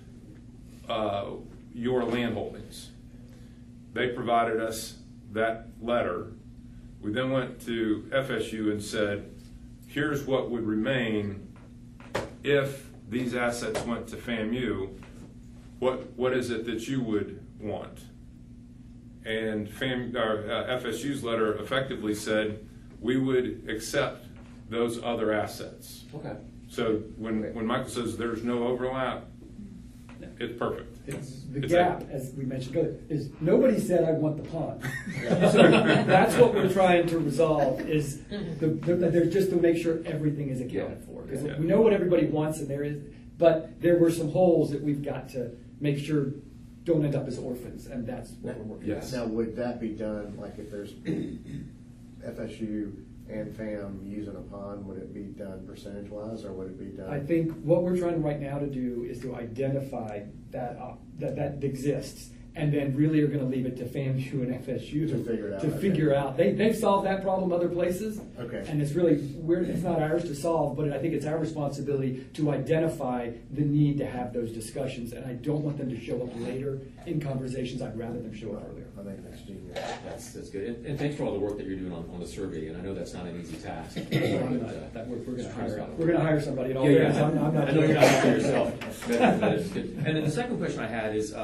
B: your land holdings? They provided us that letter. We then went to FSU and said, here's what would remain if these assets went to FAMU. What is it that you would want? And FSU's letter effectively said we would accept those other assets.
I: Okay.
B: So when Michael says there's no overlap, it's perfect.
D: It's the
B: It's
D: gap, as we mentioned earlier, is nobody said I want the pond. So that's what we're trying to resolve is there's just to make sure everything is accounted for. Because
B: Yeah.
D: we know what everybody wants and there is, but there were some holes that we've got to make sure don't end up as orphans, and that's what we're working on.
B: Yes.
H: Now, would that be done, like if there's FSU and FAM using a pond, would it be done percentage-wise, or would it be done?
D: I think what we're trying right now to do is to identify that exists, and then really are going to leave it to FAMU and FSU
H: To figure it out,
D: To
H: okay.
D: figure out. They've solved that problem other places,
H: Okay.
D: and it's really it's not ours to solve, but I think it's our responsibility to identify the need to have those discussions. And I don't want them to show up later in conversations. I'd rather them show up earlier.
H: I think that's genius.
I: That's good. And thanks for all the work that you're doing on the survey. And I know that's not an easy task.
D: That we're going
I: Just
D: to
I: trying to
D: hire.
I: figure out.
D: We're going to hire somebody. In all
I: Yeah,
D: fairness,
I: yeah.
D: I'm not
I: I know you're not out there
D: doing it.
I: yourself. That is good. And then the second question I had is,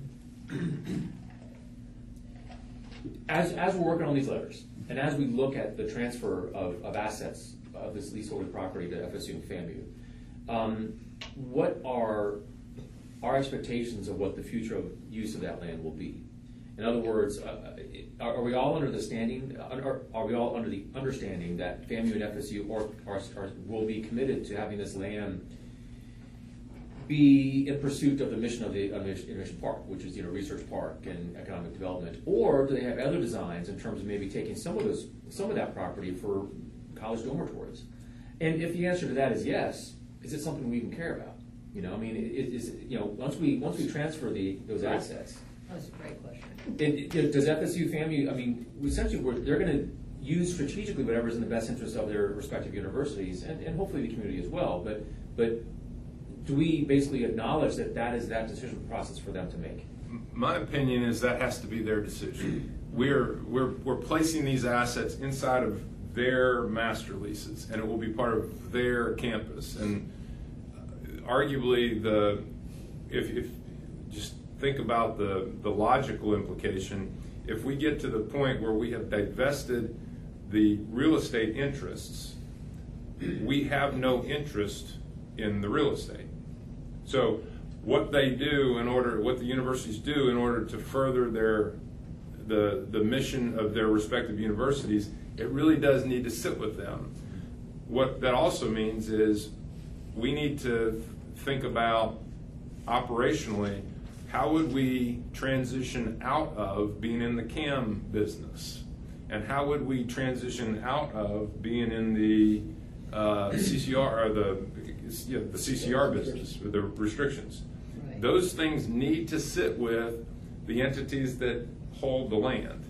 I: as we're working on these letters, and as we look at the transfer of assets of this leasehold property to FSU and FAMU, what are our expectations of what the future of use of that land will be? In other words, are we all under the understanding that FAMU and FSU will be committed to having this land be in pursuit of the mission of the Innovation Park, which is research park and economic development, or do they have other designs in terms of maybe taking some of that property for college dormitories? And if the answer to that is yes, is it something we even care about? Once we transfer those assets,
F: That's a great question.
I: does FSU, FAMU? Essentially, they're going to use strategically whatever's in the best interest of their respective universities and hopefully the community as well. But do we basically acknowledge that is that decision process for them to make?
B: My opinion is that has to be their decision. We're placing these assets inside of their master leases, and it will be part of their campus. And arguably, if just think about the logical implication, if we get to the point where we have divested the real estate interests, we have no interest in the real estate. So what they do what the universities do in order to further the mission of their respective universities, it really does need to sit with them. What that also means is we need to think about operationally, how would we transition out of being in the CAM business? And how would we transition out of being in the CCR or the CCR business with the restrictions?
F: Right.
B: Those things need to sit with the entities that hold the land.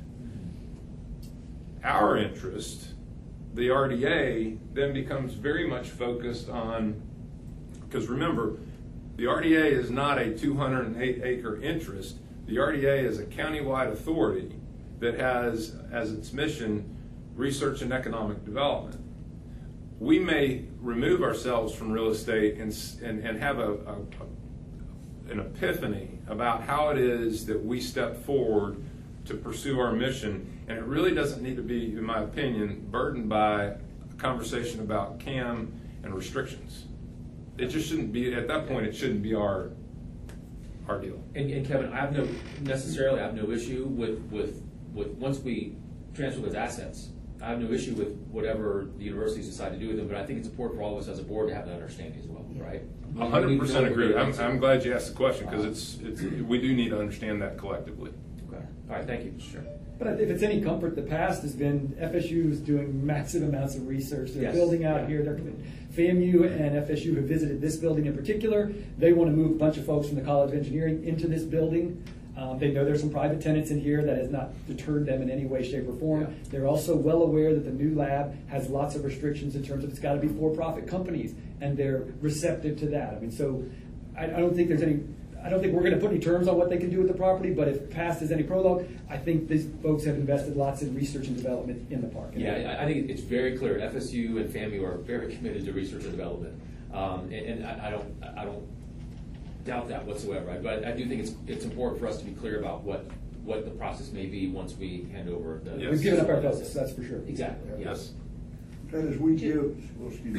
B: Our interest, the RDA, then becomes very much focused on, because remember, the RDA is not a 208-acre interest. The RDA is a countywide authority that has as its mission research and economic development. We may remove ourselves from real estate and have an epiphany about how it is that we step forward to pursue our mission, and it really doesn't need to be, in my opinion, burdened by a conversation about CAM and restrictions. It just shouldn't be, at that point, it shouldn't be our deal.
I: And Kevin, I have no issue with once we transfer those assets. I have no issue with whatever the universities decide to do with them, but I think it's important for all of us as a board to have that understanding as well, right?
B: 100% agree. I'm glad you asked the question, because we do need to understand that collectively.
I: Okay. All right, thank you. Sure.
D: But if it's any comfort, the past has been FSU is doing massive amounts of research. They're
I: Yes.
D: building out here. FAMU and FSU have visited this building in particular. They want to move a bunch of folks from the College of Engineering into this building. They know there's some private tenants in here. That has not deterred them in any way, shape, or form.
I: Yeah.
D: They're also well aware that the new lab has lots of restrictions in terms of it's got to be for-profit companies, and they're receptive to that. I mean, so I don't think there's any. I don't think we're going to put any terms on what they can do with the property, but if past is any prologue, I think these folks have invested lots in research and development in the park.
I: Yeah, I think it's very clear. FSU and FAMU are very committed to research and development, and I don't doubt that whatsoever. But I do think it's important for us to be clear about what the process may be once we hand over the.
B: Yes.
D: We've given up our focus, that's for sure.
I: Exactly.
B: Yes.
C: And as we give, well, excuse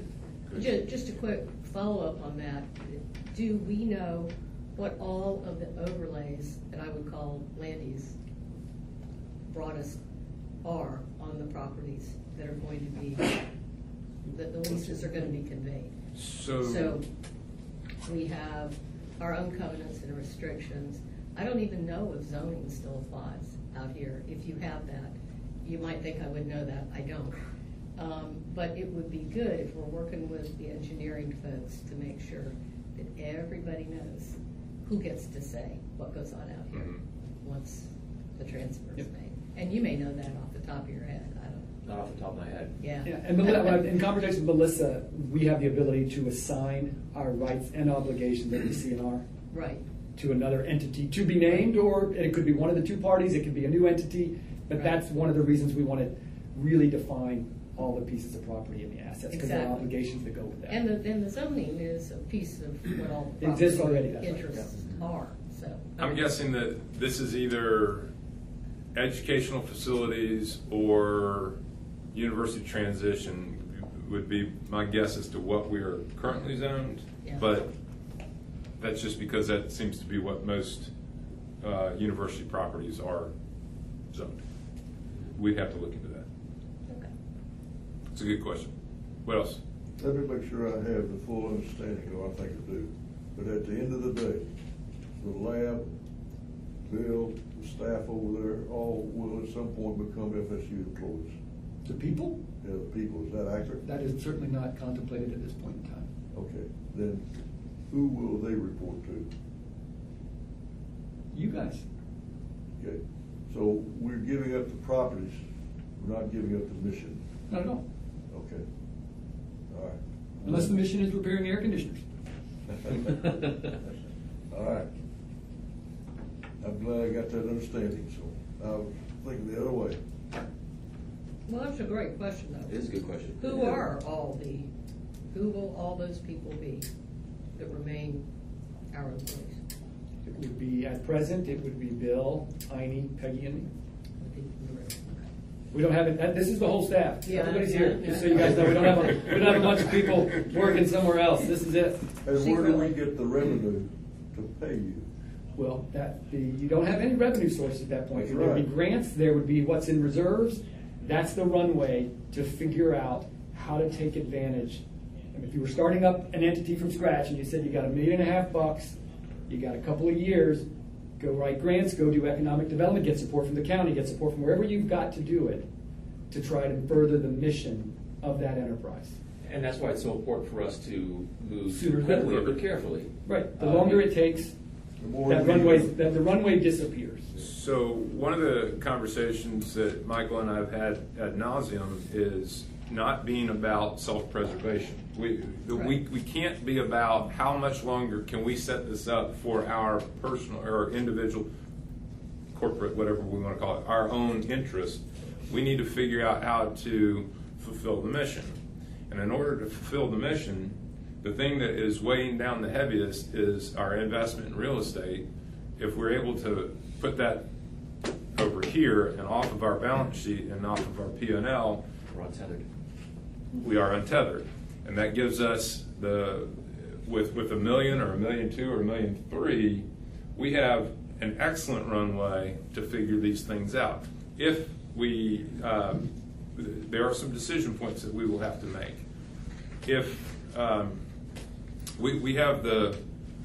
C: me.
F: Just a quick follow-up on that. Do we know what all of the overlays that I would call landies broadest are on the properties that are going to be, that the leases are going to be conveyed? So we have our own covenants and restrictions. I don't even know if zoning still applies out here. If you have that, you might think I would know that. I don't. But it would be good if we're working with the engineering folks to make sure that everybody knows who gets to say what goes on out here once the transfer is made. And you may know that off the top of your head. I don't.
I: Not off the top of my head.
D: Yeah, and in conversation with Melissa, we have the ability to assign our rights and obligations at the CNR
F: Right.
D: to another entity to be named, or it could be one of the two parties, it could be a new entity, but
F: Right.
D: that's one of the reasons we want to really define all the pieces of property and the assets, because there are
F: Exactly.
D: obligations that go with that.
F: And the zoning is a piece of what all the
D: It exists
F: property
D: already, that's right,
F: interests are, so.
B: I'm guessing that this is either educational facilities or university transition would be my guess as to what we are currently zoned.
F: Yeah.
B: But that's just because that seems to be what most university properties are zoned. We'd have to look into that.
F: Okay.
B: It's a good question. What else?
C: Let me make sure I have the full understanding, or I think I do. But at the end of the day, the lab, Bill, the staff over there, all will at some point become FSU employees.
D: The people?
C: Yeah, the people, is that accurate?
D: That is certainly not contemplated at this point in time.
C: Okay, then who will they report to?
D: You guys.
C: Okay, so we're giving up the properties, we're not giving up the mission.
D: Not at all.
C: Okay, all right.
D: Unless the mission is repairing air conditioners.
C: All right. I'm glad I got that understanding, so I was thinking the other way.
F: Well, that's a great question, though.
I: It is a good question.
F: Who will all those people be that remain our employees?
D: It would be, at present, it would be Bill, Heine, Peggy, and me. We don't have it, this is the whole staff.
F: Yeah,
D: Everybody's
F: yeah,
D: here,
F: yeah.
D: just so you guys know, we don't have a bunch of people working somewhere else. This is it.
C: And where do we get the revenue to pay you?
D: Well, you don't have any revenue source at that point.
C: That's
D: There would be
C: right.
D: grants, there would be what's in reserves. That's the runway to figure out how to take advantage. And if you were starting up an entity from scratch and you said you got $1.5 million, you got a couple of years, go write grants, go do economic development, get support from the county, get support from wherever you've got to do it to try to further the mission of that enterprise.
I: And that's why it's so important for us to move
D: Sooner than
I: quickly
D: later.
I: but carefully.
D: Right. The longer it takes,
C: The more
D: that
C: you-
D: the runway disappears.
B: So one of the conversations that Michael and I have had ad nauseum is not being about self-preservation. We can't be about how much longer can we set this up for our personal or individual, corporate, whatever we want to call it, our own interest. We need to figure out how to fulfill the mission. And in order to fulfill the mission, the thing that is weighing down the heaviest is our investment in real estate. If we're able to put that over here and off of our balance sheet and off of our P&L,
I: We're untethered.
B: we are untethered. And that gives us with $1 million or $1.2 million or $1.3 million, we have an excellent runway to figure these things out. If we, there are some decision points that we will have to make. If we have the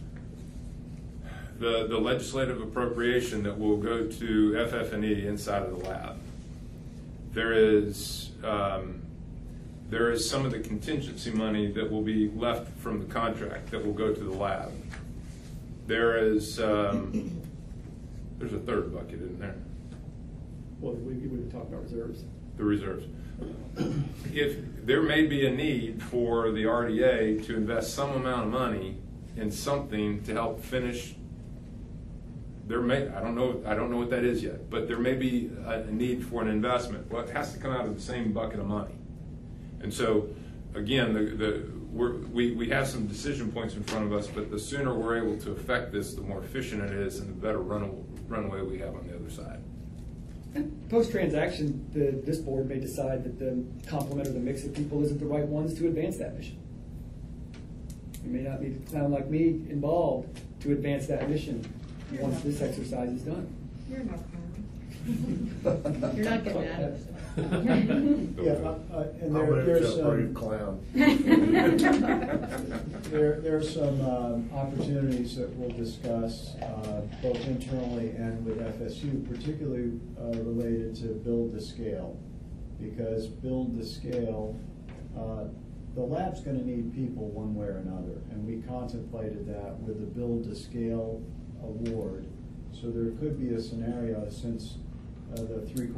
B: legislative appropriation that will go to FF&E inside of the lab. There is some of the contingency money that will be left from the contract that will go to the lab. There is There's a third bucket in there,
D: Well, we were talking about reserves.
B: the reserves. If there may be a need for the RDA to invest some amount of money in something to help finish, I don't know what that is yet, but there may be a need for an investment. Well, it has to come out of the same bucket of money. And so, again, we have some decision points in front of us, but the sooner we're able to affect this, the more efficient it is, and the better runway we have on the other side.
D: And post-transaction, this board may decide that the complement or the mix of people isn't the right ones to advance that mission. You may not need to sound like me involved to advance that mission once this exercise is done.
G: You're no clown.
F: You're not getting out of it.
A: Yeah, and
H: I'll move
A: there's
H: to approve
A: some,
H: clown.
A: there's some opportunities that we'll discuss, both internally and with FSU, particularly related to build to scale. Because build to scale, the lab's gonna need people one way or another, and we contemplated that with the build to scale award. So there could be a scenario, since the $729,000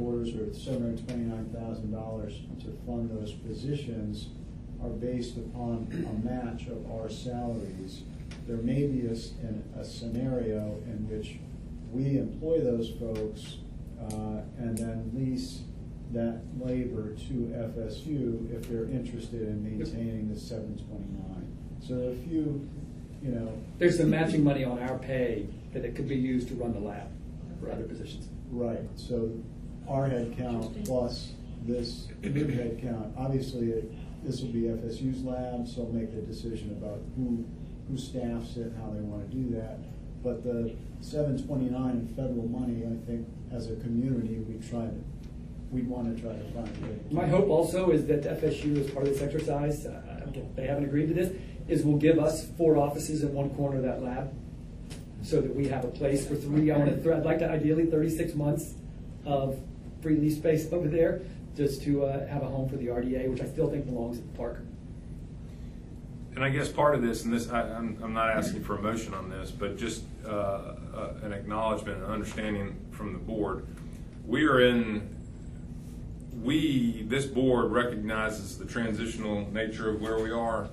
A: to fund those positions are based upon a match of our salaries. There may be a scenario in which we employ those folks and then lease that labor to FSU if they're interested in maintaining the 729. So there are a few,
D: There's some matching money on our pay that it could be used to run the lab for other positions.
A: right. So our head count plus this new head count, obviously this will be FSU's lab, so they'll make the decision about who staffs it, how they want to do that. But the 729 in federal money, I think, as a community, we'd want to try to find a way.
D: My hope also is that FSU, as part of this exercise, they haven't agreed to this, is will give us 4 offices in one corner of that lab so that we have a place for 3. I'd like to ideally 36 months of free lease space over there just to have a home for the RDA, which I still think belongs at the park.
B: And I guess part of this, and this, I'm not asking for a motion on this, but just an acknowledgement and understanding from the board. This board recognizes the transitional nature of where we are.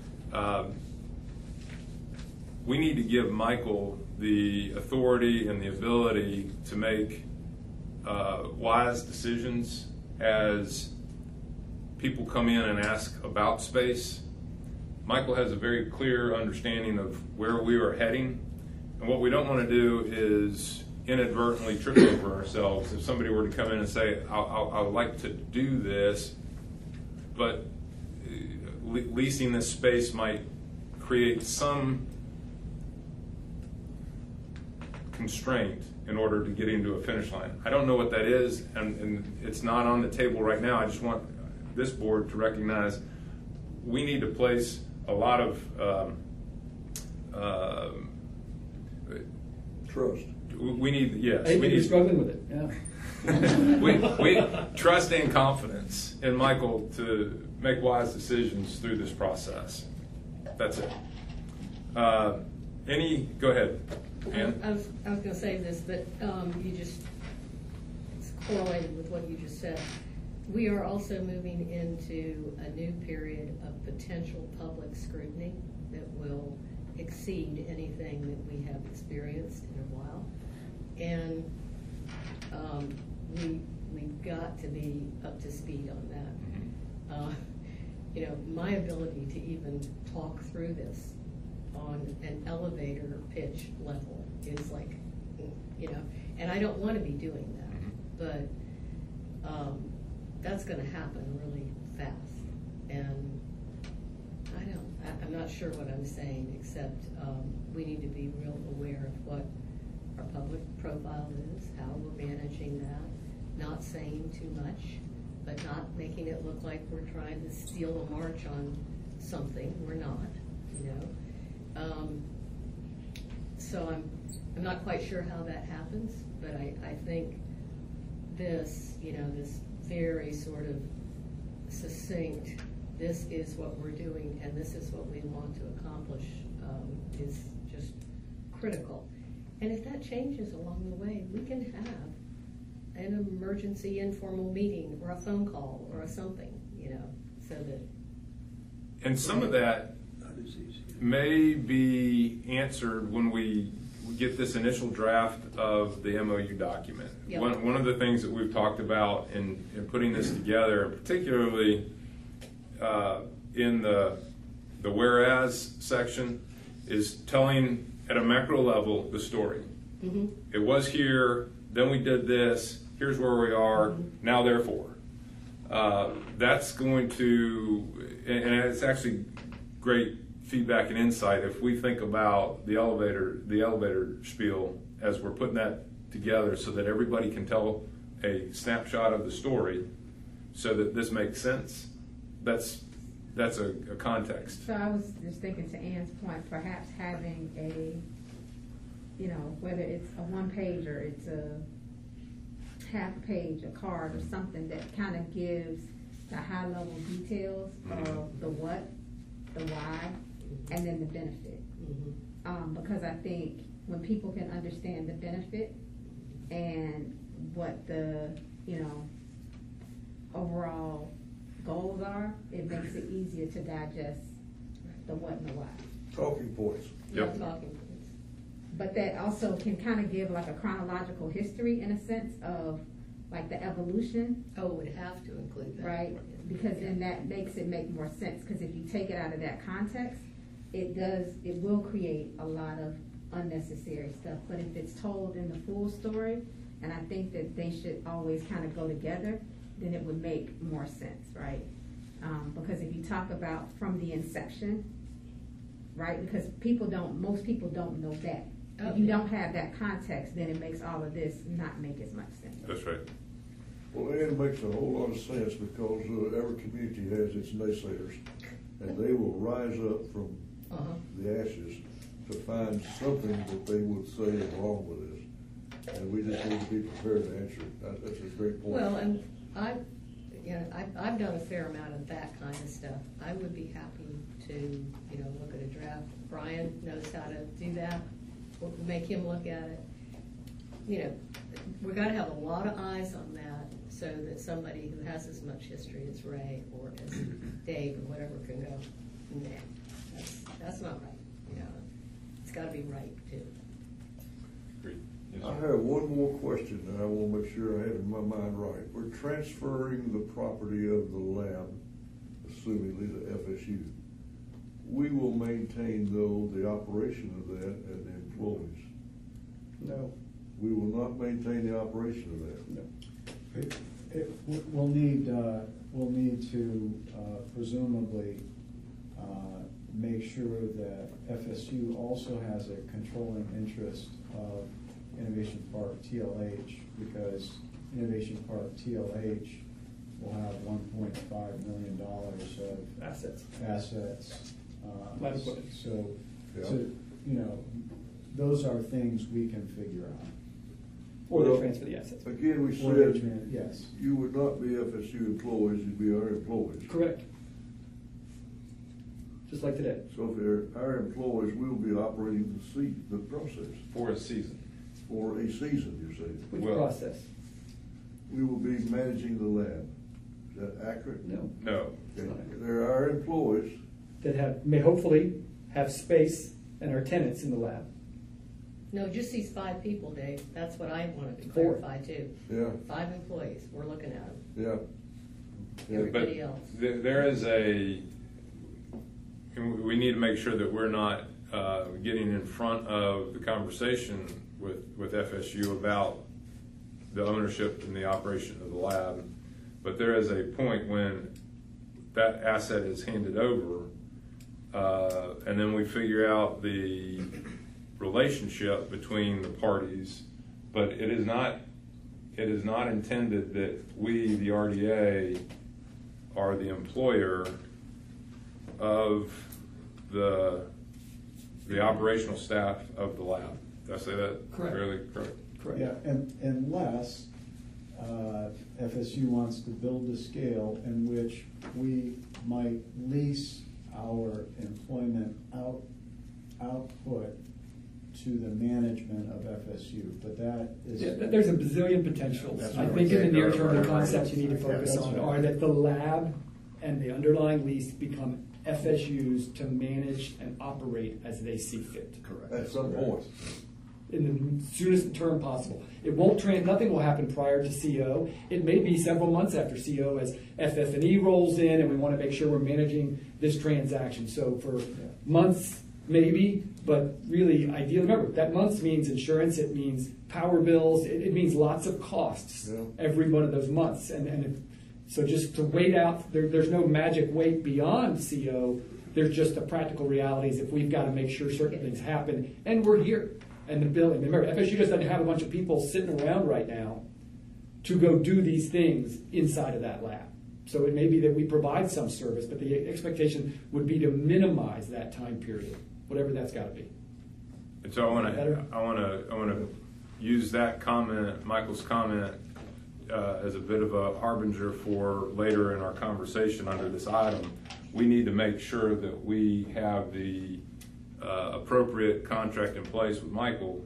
B: We need to give Michael the authority and the ability to make wise decisions as people come in and ask about space. Michael has a very clear understanding of where we are heading, and what we don't want to do is inadvertently trip over ourselves. If somebody were to come in and say, I would like to do this, but leasing this space might create some constraint in order to get into a finish line. I don't know what that is, and it's not on the table right now. I just want this board to recognize we need to place a lot of
C: Trust.
B: we need, yes.
D: I think you're struggling with it, yeah.
B: we trust and confidence in Michael to make wise decisions through this process. That's it. Go ahead, Ann.
F: I was going to say this, but it's correlated with what you just said. We are also moving into a new period of potential public scrutiny that will exceed anything that we have experienced in a while. And we've got to be up to speed on that. My ability to even talk through this on an elevator pitch level is like, and I don't want to be doing that, but that's going to happen really fast. And I'm not sure what I'm saying, except we need to be real aware of what our public profile is, how we're managing that, not saying too much, but not making it look like we're trying to steal a march on something. We're not, So I'm not quite sure how that happens, but I think this, this very sort of succinct, this is what we're doing and this is what we want to accomplish, is just critical. And if that changes along the way, we can have an emergency informal meeting or a phone call or a something, you know, so that.
B: And some of that may be answered when we get this initial draft of the MOU document.
F: Yep.
B: One of the things that we've talked about in putting this together, and particularly in the whereas section, is telling at a macro level the story.
F: Mm-hmm.
B: It was here, then we did this, here's where we are, now therefore. That's going to, and it's actually great feedback and insight if we think about the elevator spiel as we're putting that together so that everybody can tell a snapshot of the story so that this makes sense. That's a context.
G: So I was just thinking, to Ann's point, perhaps having a, you know, whether it's a one page or it's a half a page, a card or something that kind of gives the high level details of the what, the why, and then the benefit. Because I think when people can understand the benefit and what the, you know, overall goals are, it makes it easier to digest the what and the why.
C: Talking points.
B: Yep.
F: Talking points.
G: But that also can kind of give like a chronological history in a sense of like the evolution,
F: Oh, it would have to include that.
G: right? Because then that makes it make more sense. Because if you take it out of that context, it will create a lot of unnecessary stuff. But if it's told in the full story, and I think that they should always kind of go together, then it would make more sense, right? Because if you talk about from the inception, right? Because most people don't know that. If you don't have that context, then it makes all of this not make as much sense.
B: That's right.
C: Well, and it makes a whole lot of sense because every community has its naysayers, and they will rise up from the ashes to find something that they would say is wrong with this. And we just need to be prepared to answer it. That's a great point.
F: Well, and I've done a fair amount of that kind of stuff. I would be happy to, you know, look at a draft. Brian knows how to do that. We'll make him look at it. You know, we got to have a lot of eyes on that so that somebody who has as much history as Ray or as Dave or whatever can go, nah, that's not right. You know, it's got to be right too.
B: Agreed. Yes,
C: I
B: sir.
C: have one more question that I want to make sure I have in my mind right. We're transferring the property of the lab, assumingly to FSU. We will maintain, though, the operation of that and the employees.
D: No.
C: We will not maintain the operation of that.
D: No.
A: We'll need to presumably make sure that FSU also has a controlling interest of Innovation Park TLH, because Innovation Park TLH will have $1.5 million of
D: Assets.
A: Lab equipment. So, you know, those are things we can figure out.
D: Or they
C: Well,
D: transfer the assets.
C: Again, we
A: Or they
C: said
A: yes.
C: you would not be FSU employees, you'd be our employees.
D: Correct. Just like today.
C: So if they're our employees, we will be operating the process
B: For a season.
C: for a season, you say.
D: Which
B: Well-
D: process?
C: We will be managing the lab. Is that accurate?
D: No.
B: No.
C: Okay. They're our employees.
D: That may hopefully have space and are tenants in the lab.
F: No, just these 5 people, Dave. That's what I wanted to
D: 4.
F: clarify too.
C: Yeah,
F: 5 employees. We're looking at them.
C: yeah. Yeah,
F: Everybody else.
B: There is we need to make sure that we're not getting in front of the conversation with FSU about the ownership and the operation of the lab. But there is a point when that asset is handed over, and then we figure out the relationship between the parties. But it is not intended that we, the RDA, are the employer of the operational staff of the lab. Did I say that
D: Correct.
B: fairly correct?
D: Correct.
A: Yeah, and unless FSU wants to build a scale in which we might lease our employment output to the management of FSU, but that is.
D: Yeah, there's a bazillion potentials.
A: That's
D: I
A: what
D: think
A: we're
D: in the near
H: saying.
D: term, the concepts you need to focus
A: That's
D: on
A: right.
D: are that the lab and the underlying lease become FSUs to manage and operate as they see fit.
H: Correct.
C: At some point.
D: In the soonest term possible. It won't nothing will happen prior to CO. It may be several months after CO as FF&E rolls in and we want to make sure we're managing this transaction. So for months, maybe, but really ideally, remember, that months means insurance, it means power bills, it means lots of costs
C: Yeah.
D: every one of those months. So just to wait out, there's no magic wait beyond CO. There's just the practical realities if we've got to make sure certain things happen, and we're here. And the building, remember, FSU just doesn't have a bunch of people sitting around right now to go do these things inside of that lab. So it may be that we provide some service, but the expectation would be to minimize that time period, whatever that's got to be.
B: And so I
D: Better?
B: want to use that comment, Michael's comment, as a bit of a harbinger for later in our conversation under this item. We need to make sure that we have the appropriate contract in place with Michael.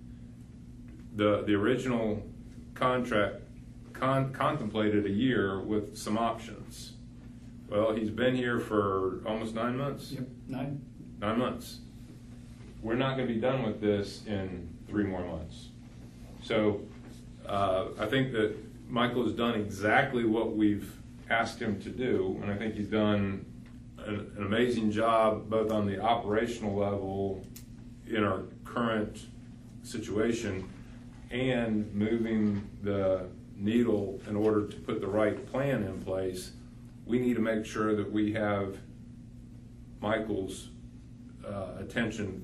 B: The original contract contemplated a year with some options. Well, he's been here for almost 9 months.
D: Yep, 9.
B: 9 months. We're not going to be done with this in 3 more months. So I think that Michael has done exactly what we've asked him to do, and I think he's done an amazing job both on the operational level in our current situation and moving the needle in order to put the right plan in place. We need to make sure that we have Michael's attention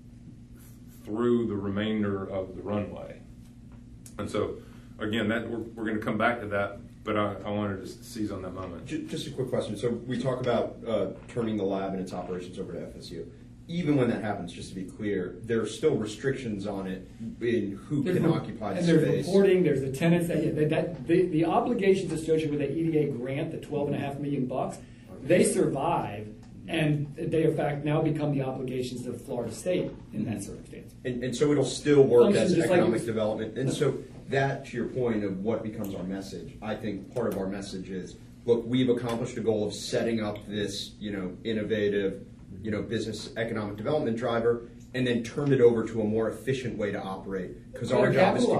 B: through the remainder of the runway. And so, again, that we're going to come back to that, but I wanted to seize on that moment.
J: Just a quick question. So we talk about turning the lab and its operations over to FSU. Even when that happens, just to be clear, there are still restrictions on it in who can occupy the
D: and
J: space.
D: there's reporting, there's the tenants, the obligations associated with the EDA grant, the $12.5 million, they survive, and they in fact now become the obligations of Florida State in that circumstance.
J: And so it'll still work
D: Functions
J: as
D: just like
J: economic
D: it's-
J: development. And so that, to your point of what becomes our message, I think part of our message is, look, we've accomplished a goal of setting up this, innovative, business economic development driver, and then turned it over to a more efficient way to operate. Because our job is to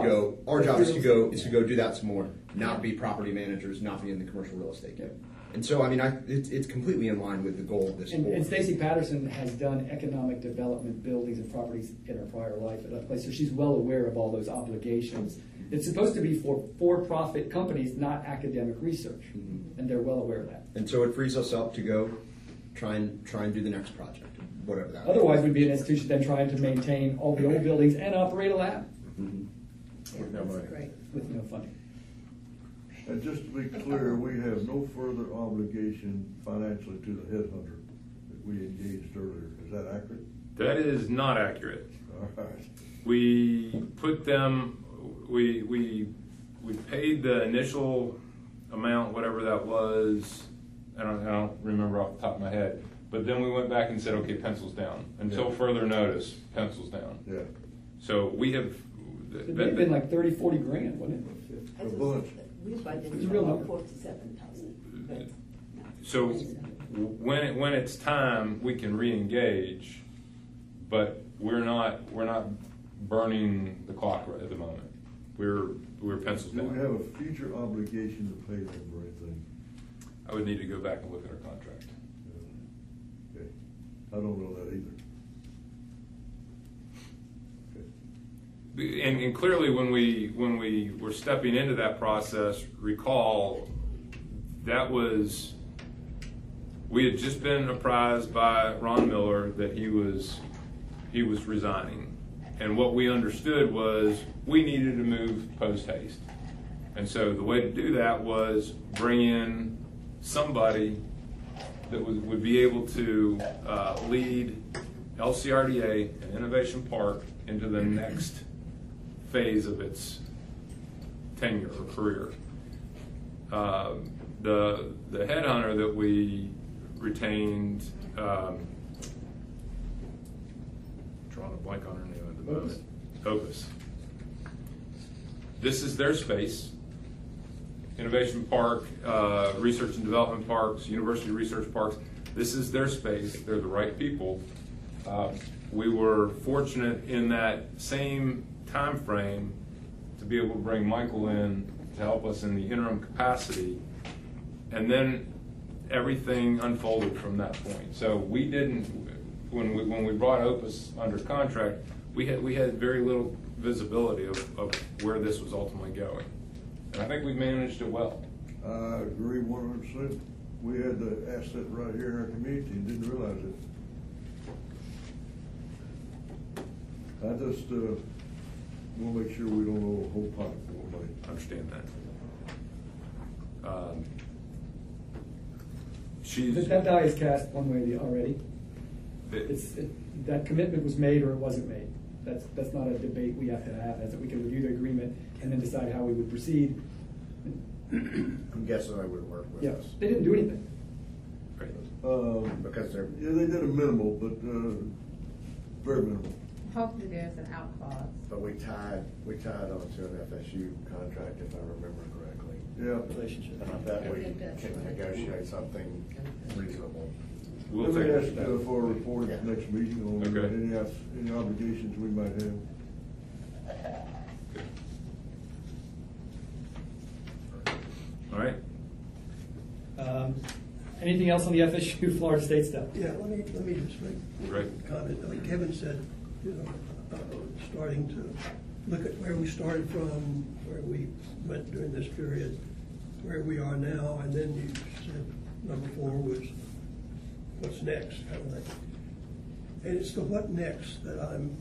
J: go do that some more, not be property managers, not be in the commercial real estate game. And so, it's completely in line with the goal of this board.
D: And Stacy Patterson has done economic development buildings and properties in her prior life at other places, so she's well aware of all those obligations. It's supposed to be for for-profit companies, not academic research, and they're well aware of that.
J: And so it frees us up to go try and do the next project, whatever that.
D: Otherwise, we'd be an institution then trying to maintain all the old buildings and operate a lab
F: Yeah, that's great.
D: with no funding.
C: And just to be clear, we have no further obligation financially to the headhunter that we engaged earlier. Is that accurate?
B: That is not accurate.
C: All right.
B: We put them, we paid the initial amount, whatever that was. I don't remember off the top of my head. But then we went back and said, okay, pencils down. Until further notice, pencils down.
C: Yeah.
B: So we have.
D: It may have been like 30, 40 grand, wasn't it?
C: A bunch.
F: We budgeted
D: It's a real number.
F: 47,000, but no.
B: So when it's time, we can re-engage, but we're not burning the clock right at the moment. We're pencils
C: Do we
B: down.
C: have a future obligation to pay them for anything?
B: I would need to go back and look at our contract.
C: Okay. I don't know that either. Okay.
B: And clearly, when we were stepping into that process, recall that we had just been apprised by Ron Miller that he was resigning, and what we understood was we needed to move post haste, and so the way to do that was bring in somebody that would be able to lead LCRDA and Innovation Park into the next phase of its tenure or career. The headhunter that we retained, drawing a blank on her name at the moment. Opus. This is their space. Innovation Park, Research and Development Parks, University Research Parks. This is their space. They're the right people. We were fortunate in that same time frame to be able to bring Michael in to help us in the interim capacity, and then everything unfolded from that point. So we didn't, when we brought Opus under contract, we had very little visibility of where this was ultimately going, and I think we managed it well.
C: I agree 100%. We had the asset right here in our community and didn't realize it. I just want to make sure we don't owe a whole pot of money.
B: Understand that.
D: That die is cast one way already.
B: It-
D: That commitment was made or it wasn't made. That's not a debate we have to have. As we can review the agreement and then decide how we would proceed.
H: I'm guessing they would work with
D: Yeah,
H: us.
D: they didn't do anything.
B: Great.
H: Because they're,
C: Yeah, they did a minimal, but very minimal.
G: Hopefully there's an out clause.
H: but we tied onto an FSU contract, if I remember correctly.
C: Yeah.
D: Relationship.
H: And I bet we
F: I think that's
H: can
F: right.
H: negotiate something reasonable.
B: We'll
C: Let me
B: take
C: ask
B: it back.
C: for a report at the next meeting on
B: Okay.
C: any obligations we might have.
B: All right.
D: Anything else on the FSU Florida State stuff?
E: Yeah, let me just make
B: Right.
E: a comment. Like Kevin said, starting to look at where we started from, where we went during this period, where we are now, and then you said number 4 was what's next, kind of thing. And it's the what next that I'm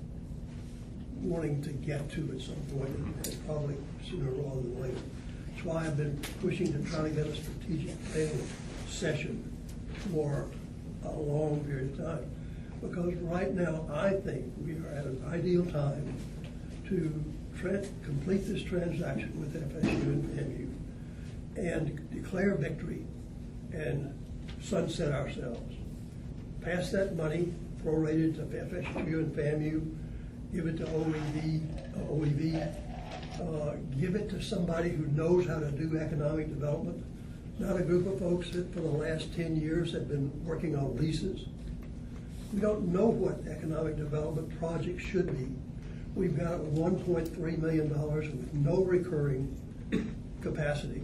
E: wanting to get to at some point, and probably sooner rather than later. That's why I've been pushing to try to get a strategic planning session for a long period of time. Because right now, I think we are at an ideal time to complete this transaction with FSU and FAMU and declare victory and sunset ourselves. Pass that money prorated to FSU and FAMU, give it to OEV, give it to somebody who knows how to do economic development, not a group of folks that for the last 10 years have been working on leases. We don't know what economic development projects should be. We've got $1.3 million with no recurring capacity.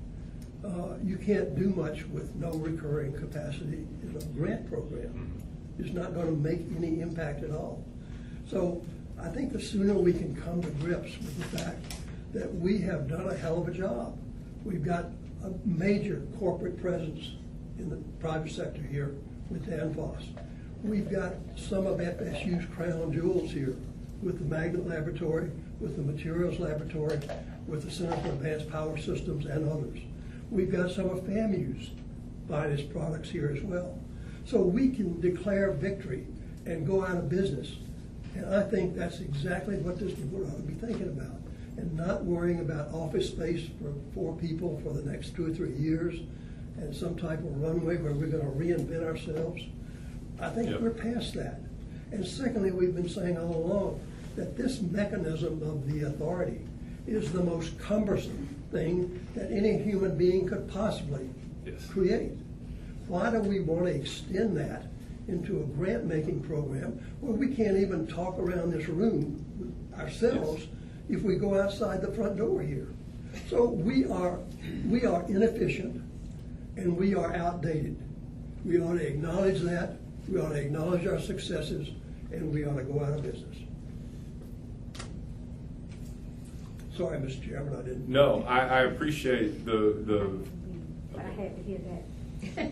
E: You can't do much with no recurring capacity in a grant program. It's not going to make any impact at all. So I think the sooner we can come to grips with the fact that we have done a hell of a job. We've got a major corporate presence in the private sector here with Danfoss. We've got some of FSU's crown jewels here with the Magnet Laboratory, with the Materials Laboratory, with the Center for Advanced Power Systems and others. We've got some of FAMU's finest products here as well. So we can declare victory and go out of business. And I think that's exactly what this board ought to be thinking about, and not worrying about office space for 4 people for the next 2 or 3 years and some type of runway where we're going to reinvent ourselves. I think
B: Yep.
E: we're past that. And secondly, we've been saying all along that this mechanism of the authority is the most cumbersome thing that any human being could possibly
B: Yes.
E: create. Why do we want to extend that into a grant-making program where we can't even talk around this room ourselves if we go outside the front door here? So we are inefficient and we are outdated. We ought to acknowledge that. We ought to acknowledge our successes, and we ought to go out of business. Sorry, Mr. Chairman, I didn't.
B: No, I appreciate the
G: But I had to hear that.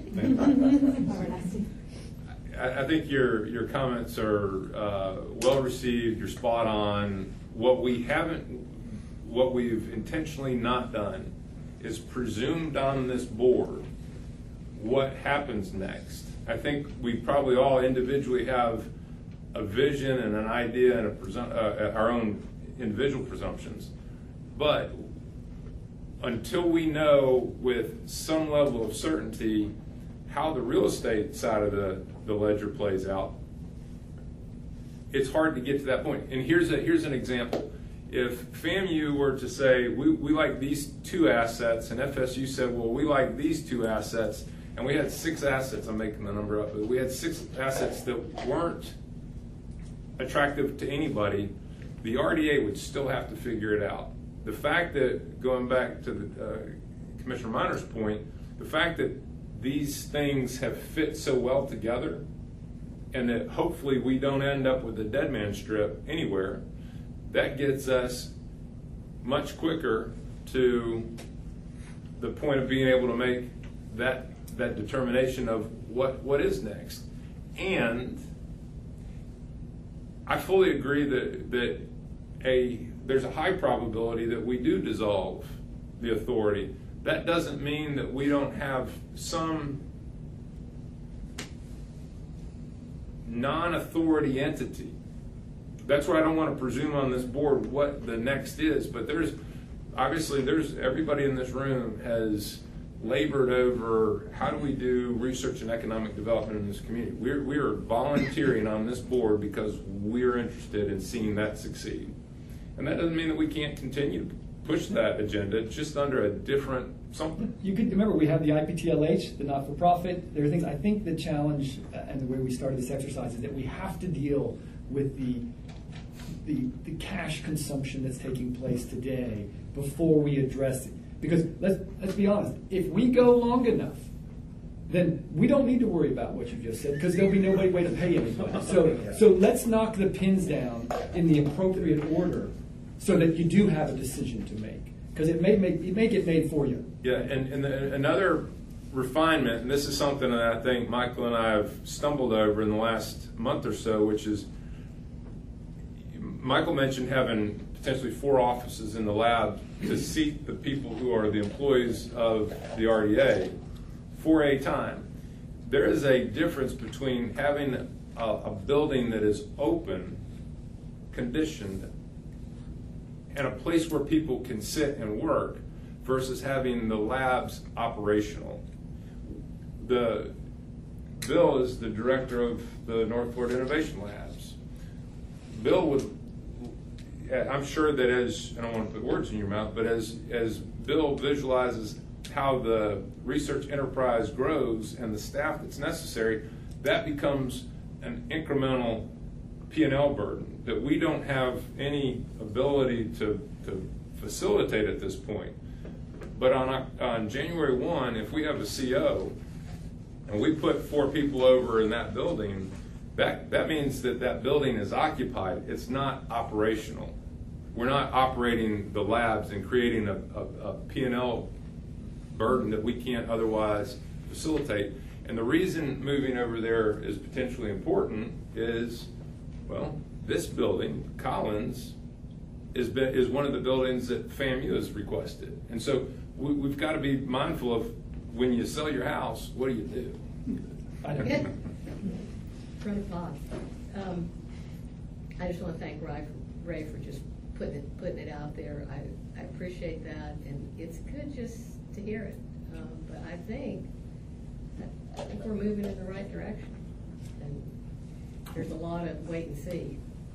B: I think your comments are well received. You're spot on. What we've intentionally not done is presumed on this board what happens next. I think we probably all individually have a vision and an idea and our own individual presumptions, but until we know with some level of certainty how the real estate side of the ledger plays out, it's hard to get to that point. And here's an example. If FAMU were to say, we like these two assets, and FSU said, well, we like these two assets, and we had 6 assets, I'm making the number up, but we had 6 assets that weren't attractive to anybody, the RDA would still have to figure it out. The fact that, going back to the Commissioner Minor's point, the fact that these things have fit so well together, and that hopefully we don't end up with a dead man strip anywhere, that gets us much quicker to the point of being able to make that determination of what is next. And I fully agree that there's a high probability that we do dissolve the authority. That doesn't mean that we don't have some non-authority entity. That's why I don't want to presume on this board what the next is, but there's everybody in this room has labored over how do we do research and economic development in this community. We are volunteering on this board because we're interested in seeing that succeed. And that doesn't mean that we can't continue to push that agenda, just under a different something.
D: You could remember we have the IPTLH, the not-for-profit. There are things. I think the challenge and the way we started this exercise is that we have to deal with the cash consumption that's taking place today before we address it. Because let's be honest, if we go long enough, then we don't need to worry about what you just said because there'll be no way to pay anybody. So let's knock the pins down in the appropriate order so that you do have a decision to make, because it may get made for you.
B: Yeah, and another refinement, and this is something that I think Michael and I have stumbled over in the last month or so, which is Michael mentioned having potentially 4 offices in the lab to seat the people who are the employees of the RDA for a time. There is a difference between having a building that is open, conditioned, and a place where people can sit and work versus having the labs operational. Bill is the director of the North Florida Innovation Labs. Bill would, I'm sure that as, I don't want to put words in your mouth, but as Bill visualizes how the research enterprise grows and the staff that's necessary, that becomes an incremental P&L burden that we don't have any ability to facilitate at this point. But on January 1, if we have a CO and we put 4 people over in that building, that means that building is occupied. It's not operational. We're not operating the labs and creating a P&L burden that we can't otherwise facilitate. And the reason moving over there is potentially important is, well, this building, Collins, is one of the buildings that FAMU has requested. And so we've got to be mindful of when you sell your house, what do you do?
D: I don't know.
F: Front of pod. I just want to thank Ray for just putting it out there. I appreciate that, and it's good just to hear it. But I think we're moving in the right direction, and there's a lot of wait and see.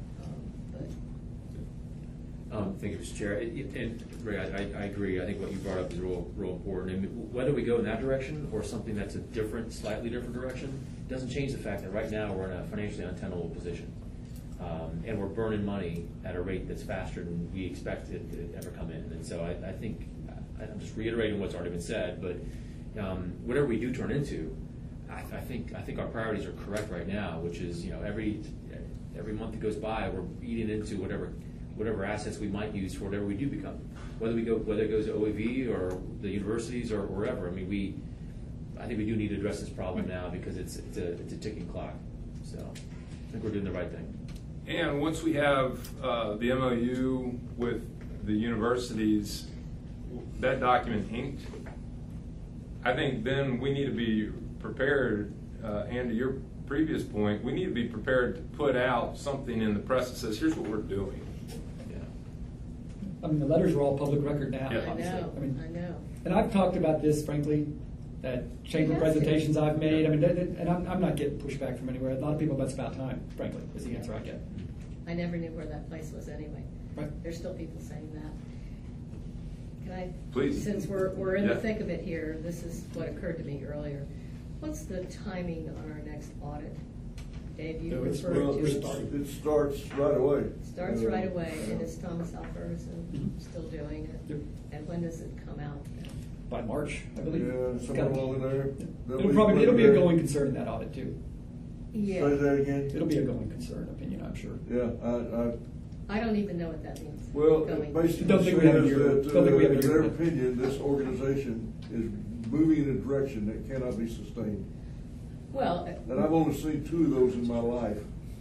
I: Thank you, Mr. Chair. And Ray, I agree. I think what you brought up is real important. And whether we go in that direction or something that's a slightly different direction, doesn't change the fact that right now we're in a financially untenable position. And we're burning money at a rate that's faster than we expected to ever come in. And so I think, I'm just reiterating what's already been said, but whatever we do turn into, I think our priorities are correct right now, which is, every month that goes by, we're eating into whatever assets we might use for whatever we do become, whether it goes to OAV or the universities or wherever. I mean, I think we do need to address this problem now because it's a ticking clock. So I think we're doing the right thing.
B: And once we have the MOU with the universities, that document inked, I think then we need to be prepared, and to your previous point, we need to be prepared to put out something in the press that says, here's what we're doing.
D: I mean, the letters are all public record now,
B: Yeah.
D: obviously.
F: I know.
D: And I've talked about this, frankly, at chamber
F: Yes.
D: presentations I've made. I mean, and I'm not getting pushback from anywhere. A lot of people, that's about time, frankly, is the answer I get.
F: I never knew where that place was anyway.
D: Right.
F: There's still people saying that. Can I?
B: Please.
F: Since we're in the
B: Yeah.
F: thick of it here, this is what occurred to me earlier. What's the timing on our next audit? Dave, you
D: No, it's-
F: referred
C: Well,
F: to it.
C: it starts right away.
F: Starts right away, and is Thomas Alferson still doing it?
D: Yep.
F: And when does it come out?
D: By March, I believe.
C: Yeah,
D: It's
C: somewhere
D: gotta be-
C: along there.
D: It'll probably, it'll be a going concern in that audit too.
C: Say
F: Yeah,
C: that again?
D: It'll be a going concern opinion, I'm sure.
C: Yeah,
F: I don't even know what that means.
C: well,
F: Going.
C: it basically
D: Don't think
C: says
D: we have a year.
C: that,
D: Don't think we have a
C: in
D: year.
C: their opinion, this organization is moving in a direction that cannot be sustained.
F: Well,
C: And I've only seen 2 of those in my life.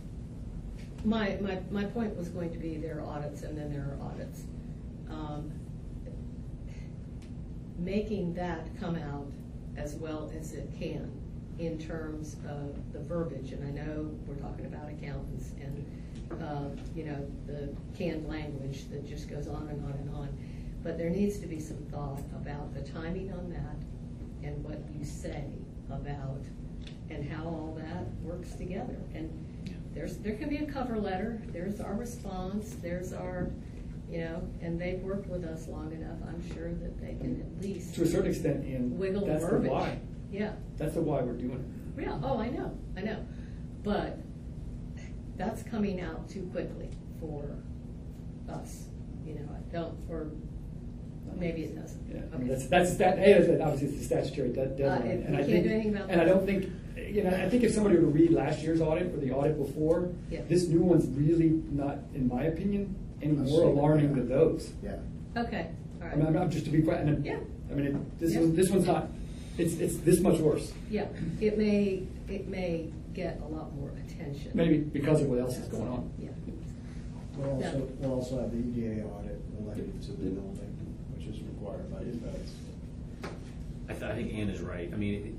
F: my point was going to be there are audits and then there are audits. Making that come out as well as it can in terms of the verbiage, and I know we're talking about accountants and, the canned language that just goes on and on and on. But there needs to be some thought about the timing on that and what you say about and how all that works together. And there can be a cover letter, there's our response, there's our, and they've worked with us long enough, I'm sure that they can at least
D: To a certain extent, Ian,
F: wiggle the
D: that's the
F: verbiage.
D: why.
F: Yeah,
D: That's the why we're doing it.
F: yeah, oh, I know. But that's coming out too quickly for us, I don't, or maybe it doesn't.
D: Yeah, I
F: Okay.
D: mean, that's obviously it's the statutory deadline.
F: we
D: And I
F: can't
D: think-
F: do anything about
D: And I
F: that.
D: don't think, I think if somebody were to read last year's audit or the audit before,
F: Yeah.
D: this new one's really not, in my opinion, any
H: I've
D: more
H: seen it,
D: alarming
H: yeah.
D: than those.
H: Yeah.
F: Okay, all
D: I mean,
F: right.
D: I'm just to be quite, and
F: Yeah.
D: I mean,
F: Yeah.
D: this one's not, it's this much worse.
F: Yeah, it may get a lot more attention.
D: Maybe because of what else is going on.
F: Yeah.
A: We'll also have the EDA audit related to the building, which is required by the feds.
I: I think Ann is right. I mean,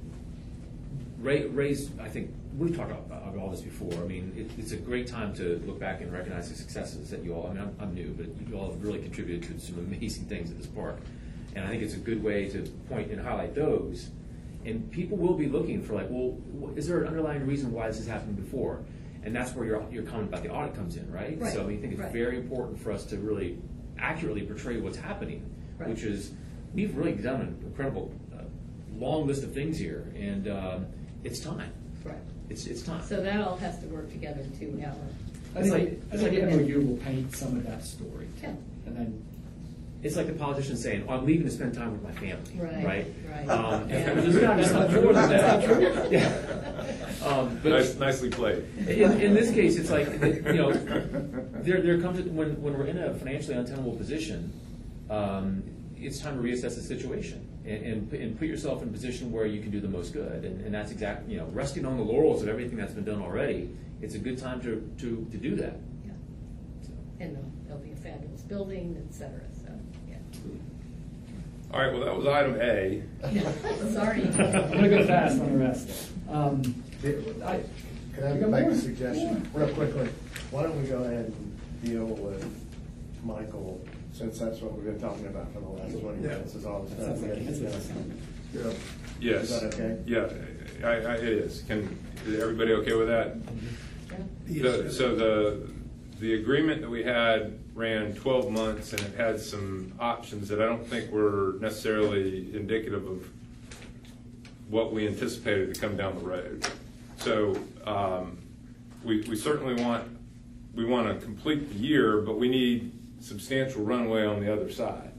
I: Ray's, I think, we've talked about all this before. I mean, it's a great time to look back and recognize the successes that you all, I mean, I'm new, but you all have really contributed to some amazing things at this park. And I think it's a good way to point and highlight those. And people will be looking for like, well, is there an underlying reason why this has happened before? And that's where your comment about the audit comes in, right?
F: Right,
I: So I mean, I think it's
F: right.
I: very important for us to really accurately portray what's happening,
F: Right.
I: which is, we've really done an incredible long list of things here, and it's time.
F: Right.
I: It's time.
F: So that all has to work together too now.
D: I think the MOU will paint some of that story.
F: Yeah.
D: And then,
I: It's like the politician saying, oh, I'm leaving to spend time with my family,
F: Right,
I: right?
F: right. Yeah.
I: There's not
D: That's not
I: more
D: true.
I: than
D: That's
I: that.
D: not true.
I: Yeah. But
B: Nicely played.
I: in this case, it's like, there comes, when we're in a financially untenable position, it's time to reassess the situation and put yourself in a position where you can do the most good. And that's exactly, resting on the laurels of everything that's been done already, it's a good time to do that.
F: Yeah. And there'll be a fabulous building, et cetera, so, yeah.
B: All right, well, that was item A.
F: Sorry.
D: I'm gonna go fast on the rest.
H: Can I
D: You got
H: make
D: more?
H: a suggestion real quickly? Why don't we go ahead and deal with Michael, since that's what we've been talking about for the last 20 minutes, is all the
D: That
H: stuff
D: sounds
H: we
D: like
H: had
D: it's
H: discussed.
C: Yeah.
B: Yes.
H: Is that okay?
B: Yeah, it is. Is everybody okay with that?
F: Yeah.
B: So the agreement that we had ran 12 months, and it had some options that I don't think were necessarily indicative of what we anticipated to come down the road. So we certainly want to complete the year, but we need substantial runway on the other side.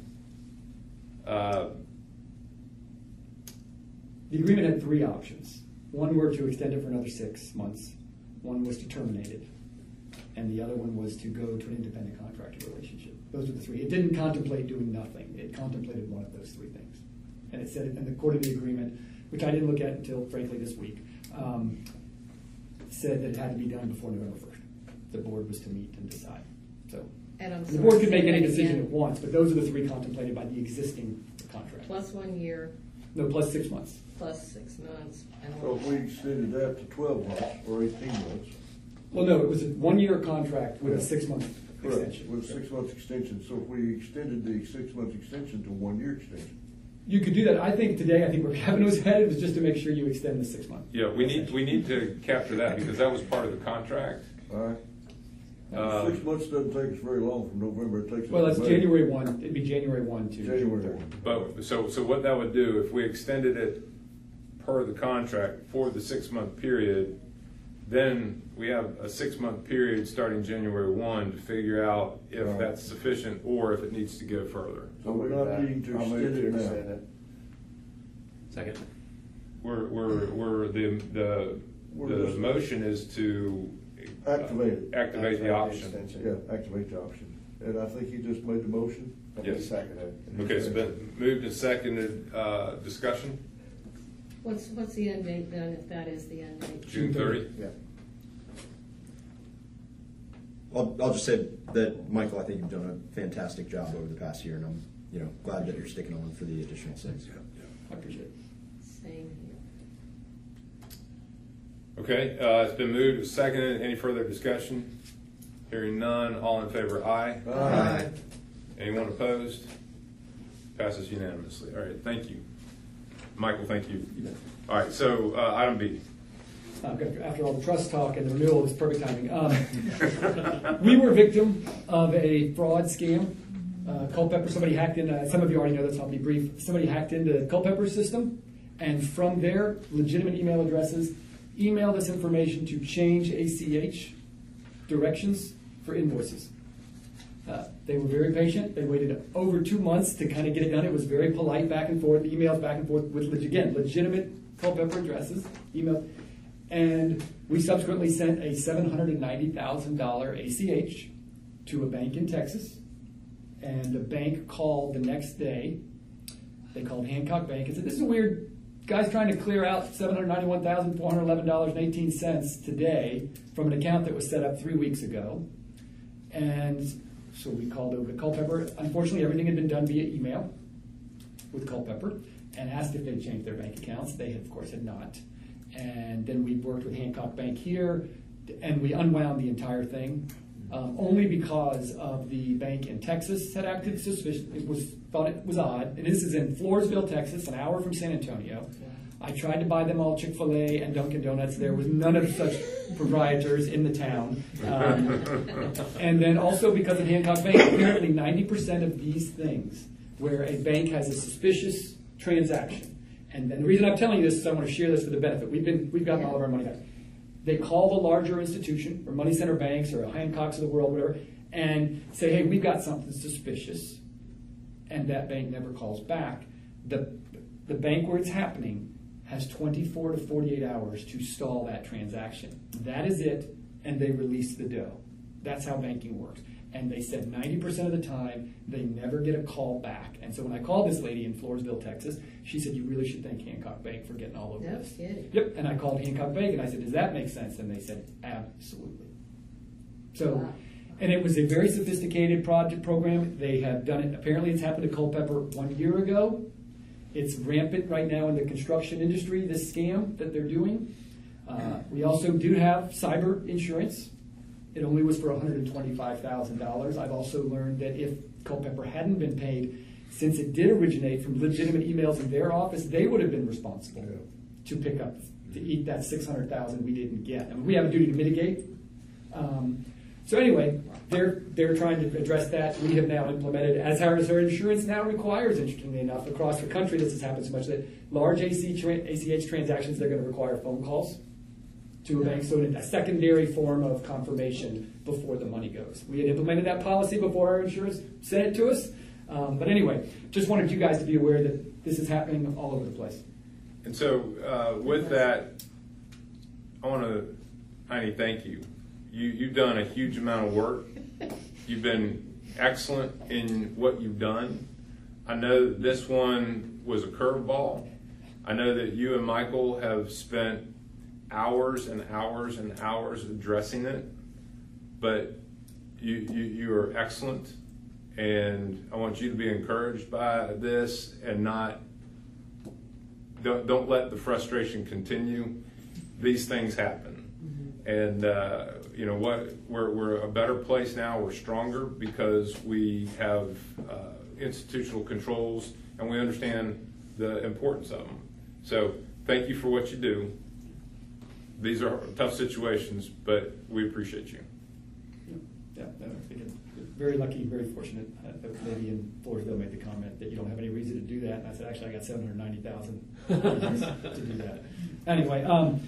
D: The agreement had 3 options. One were to extend it for another 6 months. One was to terminate it. And the other one was to go to an independent contractor relationship. Those are the 3. It didn't contemplate doing nothing. It contemplated one of those 3 things. And it said, and the core of the agreement, which I didn't look at until, frankly, this week, said that it had to be done before November 1st. The board was to meet and decide. So
F: And I'm
D: the
F: sorry,
D: board could make
F: say
D: any
F: that
D: decision
F: again.
D: at once, but those are the 3 contemplated by the existing contract.
F: Plus 1 year,
D: No, plus 6 months.
F: plus 6 months. And
C: So if we extended that to 12 months or 18 months.
D: Well, no, it was a 1-year contract with a 6-month
C: Correct,
D: extension.
C: with a 6-month extension. So if we extended the 6-month extension to 1-year extension.
D: You could do that. I think where Kevin was headed was just to make sure you extend the 6 month.
B: Yeah, we need to capture that because that was part of the contract.
C: All right? 6 months doesn't take us very long from November, it takes us.
D: Well, that's
C: May.
D: January 1, it'd be January 1 to
C: January
D: June 3rd.
C: 1.
B: But, so what that would do, if we extended it per the contract for the 6-month period, then we have a 6-month period starting January 1 to figure out if
C: Right.
B: that's sufficient or if it needs to go further.
C: So we're not needing to
H: I'll move
C: extend it now.
H: extend it.
I: Second.
B: The motion is to
C: Activate it.
B: activate the option.
H: extension.
C: Yeah, activate the option. And I think you just made the motion.
H: And he
B: Yes.
H: seconded.
B: Okay, it's been moved and seconded, discussion,
F: What's the end date then, if that is the end date?
B: June 30?
H: Yeah.
J: I'll just say that, Michael, I think you've done a fantastic job over the past year, and I'm, glad that you're sticking on for the additional 6.
D: I appreciate it.
F: Same here.
B: Okay, it's been moved and seconded. Any further discussion? Hearing none, all in favor, aye.
C: Aye.
B: Anyone opposed? Passes unanimously. All right, thank you. Michael, thank you.
D: You bet.
B: All right, so item B.
D: After all the trust talk and the renewal, it's perfect timing. We were a victim of a fraud scam. Culpeper, somebody hacked in, some of you already know this, I'll be brief. Somebody hacked into Culpeper's system, and from their legitimate email addresses, emailed us information to change ACH directions for invoices. They were very patient. They waited over 2 months to kind of get it done. It was very polite back and forth, emails back and forth with, again, legitimate Culpeper addresses, email. And we subsequently sent a $790,000 ACH to a bank in Texas. And the bank called the next day. They called Hancock Bank and said, this is weird. Guy's trying to clear out $791,411.18 today from an account that was set up 3 weeks ago. And so we called over to Culpeper. Unfortunately, everything had been done via email with Culpeper and asked if they'd changed their bank accounts. They, of course, had not. And then we worked with Hancock Bank here, and we unwound the entire thing, only because of the bank in Texas had acted suspicious. Thought it was odd. And this is in Floresville, Texas, an hour from San Antonio. I tried to buy them all Chick-fil-A and Dunkin' Donuts. There was none of such proprietors in the town. And then also because of Hancock Bank, apparently 90% of these things where a bank has a suspicious transaction, and then the reason I'm telling you this is I want to share this for the benefit. We've gotten all of our money back. They call the larger institution, or money center banks, or Hancocks of the world, whatever, and say, hey, we've got something suspicious. And that bank never calls back. The bank where it's happening has 24 to 48 hours to stall that transaction. That is it, and they release the dough. That's how banking works. And they said 90% of the time, they never get a call back. And so when I called this lady in Floresville, Texas, she said, you really should thank Hancock Bank for getting all over
F: No
D: this.
F: kidding.
D: Yep, and I called Hancock Bank, and I said, does that make sense? And they said, absolutely. So,
F: Wow.
D: and it was a very sophisticated project program. They have done it, apparently it's happened to Culpeper 1 year ago. It's rampant right now in the construction industry, this scam that they're doing. We also do have cyber insurance. It only was for $125,000. I've also learned that if Culpeper hadn't been paid, since it did originate from legitimate emails in their office, they would have been responsible to pick up, to eat that $600,000 we didn't get. I mean, we have a duty to mitigate. So anyway, they're trying to address that. We have now implemented, as our insurance now requires, interestingly enough, across the country, this has happened so much that large ACH transactions, they're going to require phone calls to a bank, so a secondary form of confirmation before the money goes. We had implemented that policy before our insurance sent it to us. But anyway, just wanted you guys to be aware that this is happening all over the place.
B: And so with that, I want to, Heidi, thank you. You've done a huge amount of work. You've been excellent in what you've done. I know that this one was a curveball. I know that you and Michael have spent hours and hours and hours addressing it, but you are excellent, and I want you to be encouraged by this and don't let the frustration continue. These things happen. And you know what? We're a better place now. We're stronger because we have institutional controls and we understand the importance of them. So thank you for what you do. These are tough situations, but we appreciate you.
D: Yeah, no, again, very lucky, very fortunate. The lady in Floresville made the comment that you don't have any reason to do that, and I said, actually, I got $790,000 to do that. Anyway,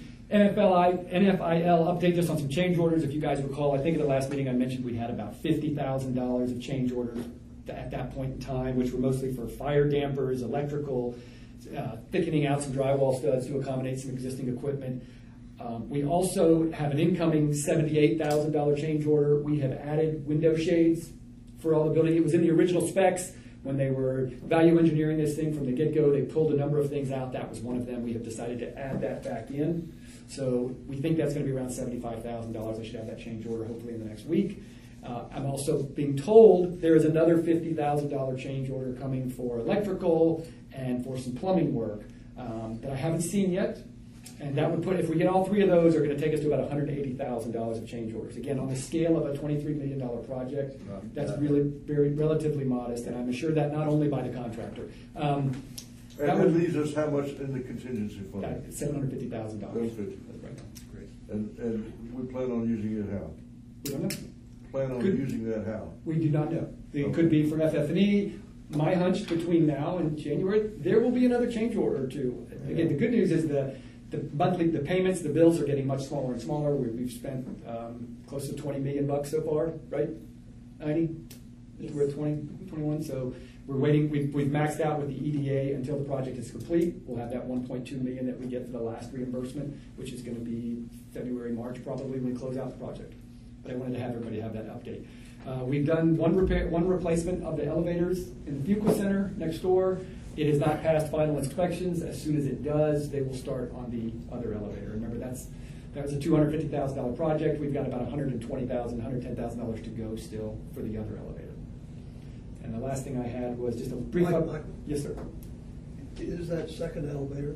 D: NFIL update just on some change orders. If you guys recall, I think at the last meeting I mentioned we had about $50,000 of change orders at that point in time, which were mostly for fire dampers, electrical, thickening out some drywall studs to accommodate some existing equipment. We also have an incoming $78,000 change order. We have added window shades for all the building. It was in the original specs. When they were value engineering this thing from the get-go, they pulled a number of things out. That was one of them. We have decided to add that back in. So we think that's going to be around $75,000. I should have that change order hopefully in the next week. I'm also being told there is another $50,000 change order coming for electrical and for some plumbing work that I haven't seen yet. And that would put, if we get all three of those, are going to take us to about $180,000 of change orders. Again, on the scale of a $23 million project, that's really very relatively modest, and I'm assured that not only by the contractor.
C: And that leaves us how much in the contingency fund?
D: $750,000.
C: $750,000.
D: Right.
C: Great. And we plan on using it how?
D: We don't know.
C: Plan on using that how?
D: We do not know. It could be from FF&E. My hunch between now and January, there will be another change order or two. Again, the good news is the payments, the bills are getting much smaller and smaller. We've spent close to $20 million so far, right? 90? We're at 20, 21. So we're waiting. We've maxed out with the EDA until the project is complete. We'll have that $1.2 million that we get for the last reimbursement, which is going to be February, March probably when we close out the project. But I wanted to have everybody have that update. We've done one replacement of the elevators in the Fuqua Center next door. It has not passed final inspections. As soon as it does, they will start on the other elevator. Remember, that was a $250,000 project. We've got about $120,000, $110,000 to go still for the other elevator. And the last thing I had was just a brief
E: Michael.
D: Yes, sir.
E: Is that second elevator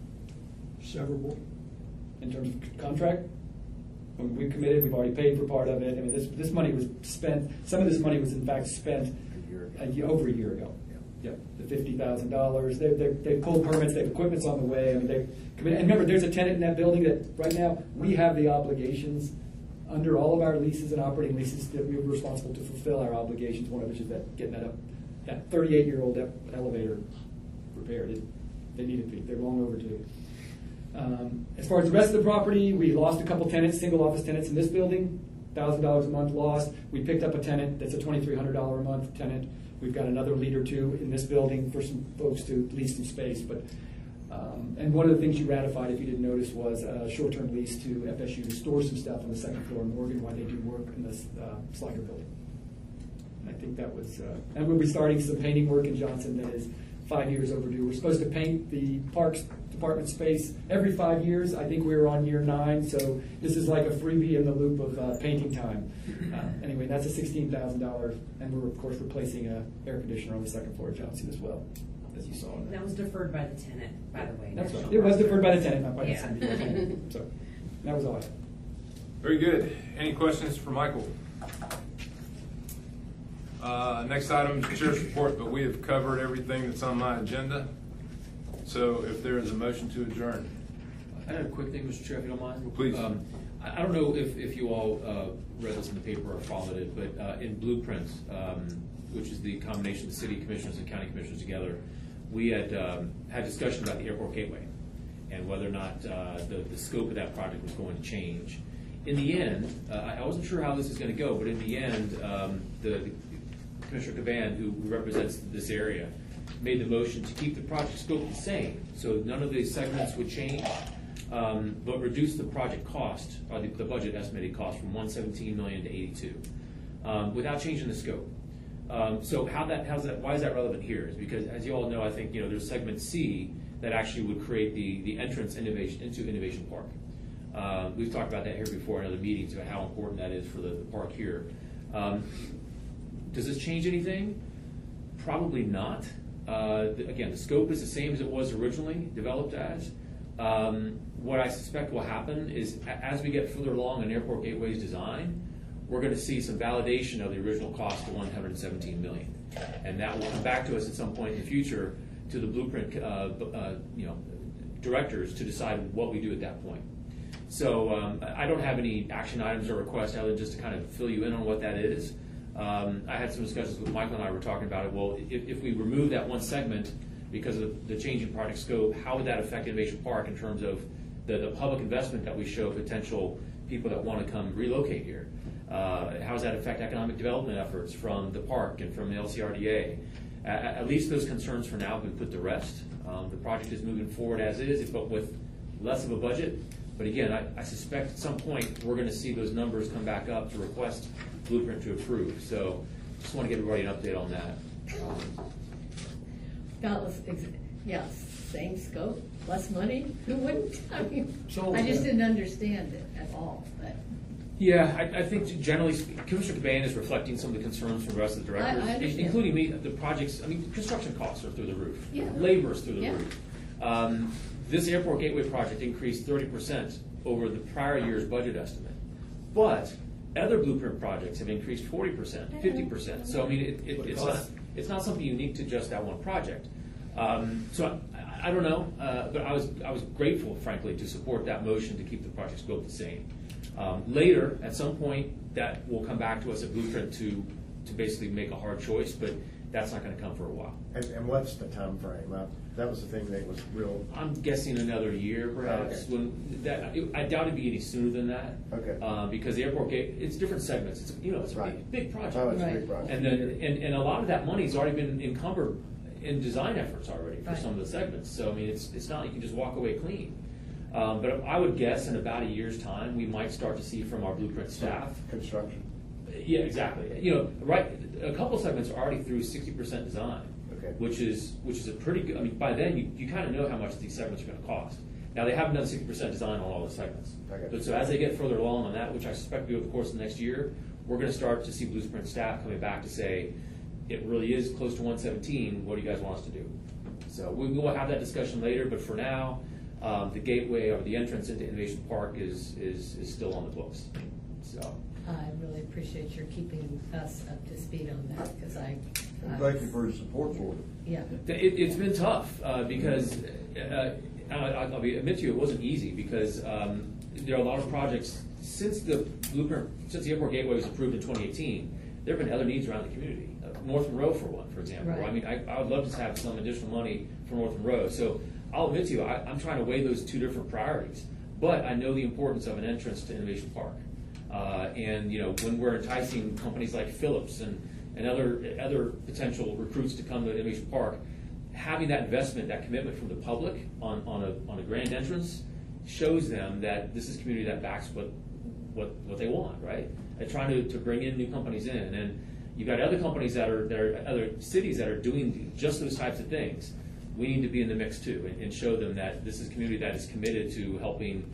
E: severable?
D: In terms of contract? When we committed, we've already paid for part of it. I mean, this money was spent. Some of this money was in fact spent over a year ago. Yep, the $50,000. They pulled permits. They have equipment's on the way. I mean, they committed. And remember, there's a tenant in that building that right now we have the obligations under all of our leases and operating leases that we're responsible to fulfill our obligations. One of which is that getting that 38-year-old elevator repaired. They need it to be. They're long overdue. As far as the rest of the property, we lost a couple tenants, single office tenants in this building, $1,000 a month lost. We picked up a tenant that's a $2,300 a month tenant. We've got another lead or two in this building for some folks to lease some space. But and one of the things you ratified, if you didn't notice, was a short-term lease to FSU to store some stuff on the second floor in Morgan while they do work in this Sliker building. And I think that was, and we'll be starting some painting work in Johnson that is 5 years overdue. We're supposed to paint the Parks Department space every 5 years. I think we're on year 9, so this is like a freebie in the loop of painting time. Anyway, that's a $16,000, and we're of course replacing an air conditioner on the second floor of Johnson as well, as you saw.
K: That was deferred by the tenant, by the way.
D: That's right. It was deferred by the tenant, not by the city. So that was all I had.
B: Very good. Any questions for Michael? Next item is the chair's report, but we have covered everything that's on my agenda. So if there is a motion to adjourn.
I: I have a quick thing, Mr. Chair, if you don't mind.
B: Well, please.
I: I don't know if you all read this in the paper or followed it, but in Blueprint, which is the combination of the city commissioners and county commissioners together, we had had discussion about the airport gateway and whether or not the scope of that project was going to change. In the end, I wasn't sure how this is going to go, but in the end, the Commissioner Caban, who represents this area, made the motion to keep the project scope the same, so none of these segments would change, but reduce the project cost, or the budget estimated cost, from $117 million to $82, without changing the scope. So why is that relevant here? Is because, as you all know, I think there's segment C that actually would create the entrance into Innovation Park. We've talked about that here before in other meetings about how important that is for the park here. Does this change anything? Probably not. Again, the scope is the same as it was originally developed as. What I suspect will happen is as we get further along in Airport Gateway's design, we're going to see some validation of the original cost of $117 million. And that will come back to us at some point in the future to the Blueprint directors to decide what we do at that point. So I don't have any action items or requests other than just to kind of fill you in on what that is. I had some discussions with Michael and I were talking about it. Well, if we remove that one segment because of the changing project scope, how would that affect Innovation Park in terms of the public investment that we show potential people that want to come relocate here? How does that affect economic development efforts from the park and from the LCRDA? At least those concerns for now have been put to rest. The project is moving forward as is, but with less of a budget. But again, I suspect at some point we're going to see those numbers come back up to request Blueprint to approve. So just want to give everybody an update on that.
F: Yeah, same scope, less money, who wouldn't? I mean,
C: So-
F: I just didn't understand it at all, but.
I: Yeah, I think generally, Commissioner Caban is reflecting some of the concerns from the rest of the directors,
F: I understand.
I: including me. The projects, I mean, construction costs are through the roof.
F: Yeah.
I: Labor is through the
F: Yeah.
I: roof. This Airport Gateway project increased 30% over the prior year's budget estimate. But other Blueprint projects have increased 40%, 50%. So I mean, it's not something unique to just that one project. So I don't know, but I was grateful, frankly, to support that motion to keep the project scope the same. Later, at some point, that will come back to us at Blueprint to basically make a hard choice, but that's not going to come for a while.
H: And what's the time frame? That was the thing that was real.
I: I'm guessing another year, perhaps.
H: Okay.
I: I doubt it'd be any sooner than that.
H: Okay.
I: Because the airport gate, it's different segments. It's a
H: Right.
I: big project.
H: Oh, it's a
F: Right.
H: big project.
I: And then, and a lot of that money's already been encumbered in design efforts already for
F: Right.
I: some of the segments. So I mean, it's not like you can just walk away clean. But I would guess in about a year's time, we might start to see from our Blueprint staff.
H: Construction.
I: Yeah, exactly. A couple segments are already through 60% design.
H: Okay.
I: Which is a pretty good. I mean, by then you kind of know how much these segments are going to cost. Now they haven't done 60% design on all the segments.
H: Okay.
I: But so as they get further along on that, which I suspect will be over the course of the next year, we're going to start to see Blueprint staff coming back to say, it really is close to 117. What do you guys want us to do? So we will have that discussion later. But for now, the gateway or the entrance into Innovation Park is still on the books. So.
F: I really appreciate your keeping us up to speed on that, because
C: And thank you for your support for it.
F: Yeah.
I: It's been tough because I'll admit to you, it wasn't easy because there are a lot of projects since the Airport Gateway was approved in 2018. There have been other needs around the community. North Monroe, for one, for example.
F: Right.
I: I mean, I would love to have some additional money for North Monroe. So I'll admit to you, I'm trying to weigh those two different priorities. But I know the importance of an entrance to Innovation Park. And when we're enticing companies like Phillips and other potential recruits to come to Innovation Park, having that investment, that commitment from the public on a grand entrance shows them that this is a community that backs what they want, right? And trying to bring in new companies in, and you've got other companies that are other cities that are doing just those types of things. We need to be in the mix too, and show them that this is a community that is committed to helping.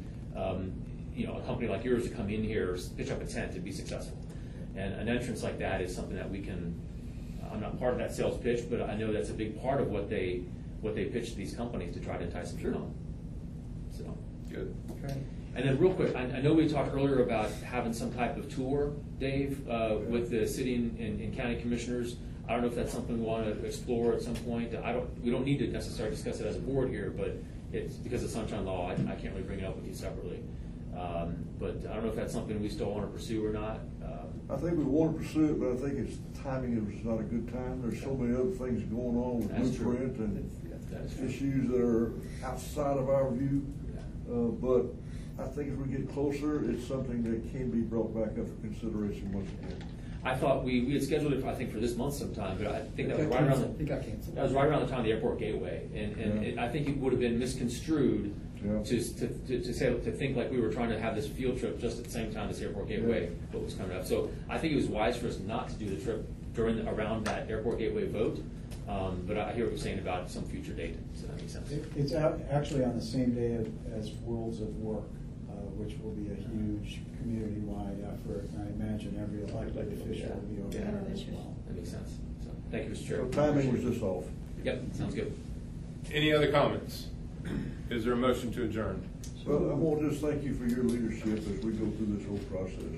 I: A company like yours to come in here, pitch up a tent and be successful. And an entrance like that is something that we can. I'm not part of that sales pitch, but I know that's a big part of what they pitch to these companies to try to entice them to come. So
B: Good.
F: Right.
I: And then real quick, I know we talked earlier about having some type of tour, Dave, with the city and county commissioners. I don't know if that's something we want to explore at some point. We don't need to necessarily discuss it as a board here, but it's because of Sunshine Law. I can't really bring it up with you separately. But I don't know if that's something we still want to pursue or not.
C: I think we want to pursue it, but I think timing is not a good time. There's so many other things going on with
I: That's true.
C: Blueprint and
I: That is true.
C: issues that are outside of our view. But I think as we get closer, it's something that can be brought back up for consideration once again.
I: I thought we had scheduled it, I think, for this month sometime, but I think that was right around
D: It got canceled.
I: that was right around the time of the Airport Gateway, and I think it would have been misconstrued
C: Yeah.
I: to think like we were trying to have this field trip just at the same time as the Airport Gateway, what was coming up. So I think it was wise for us not to do the trip around that Airport Gateway vote. But I hear what you're saying about some future date, so that makes sense.
A: It's actually on the same day as Worlds of Work, which will be a huge community-wide effort, and I imagine every elected official will be over
I: Yeah.
A: there as well.
I: That makes sense. So thank you, Mr. Chair.
C: So timing was just off.
I: Yep, sounds good.
B: Any other comments? Is there a motion to adjourn?
C: Well, I want to just thank you for your leadership as we go through this whole process.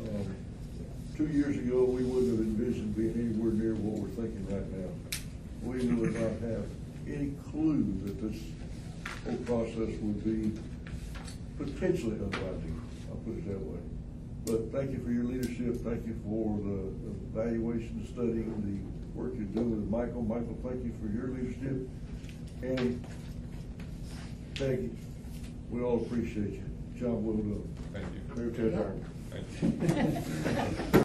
C: 2 years ago, we wouldn't have envisioned being anywhere near what we're thinking right now. We would not have any clue that this whole process would be potentially unlikely, I'll put it that way. But thank you for your leadership, thank you for the evaluation, the studying, the work you're doing with Michael. Michael, thank you for your leadership. Annie, Peggy, we all appreciate you. Job well done.
B: Thank you.
H: Move to adjourn.
B: Thank you.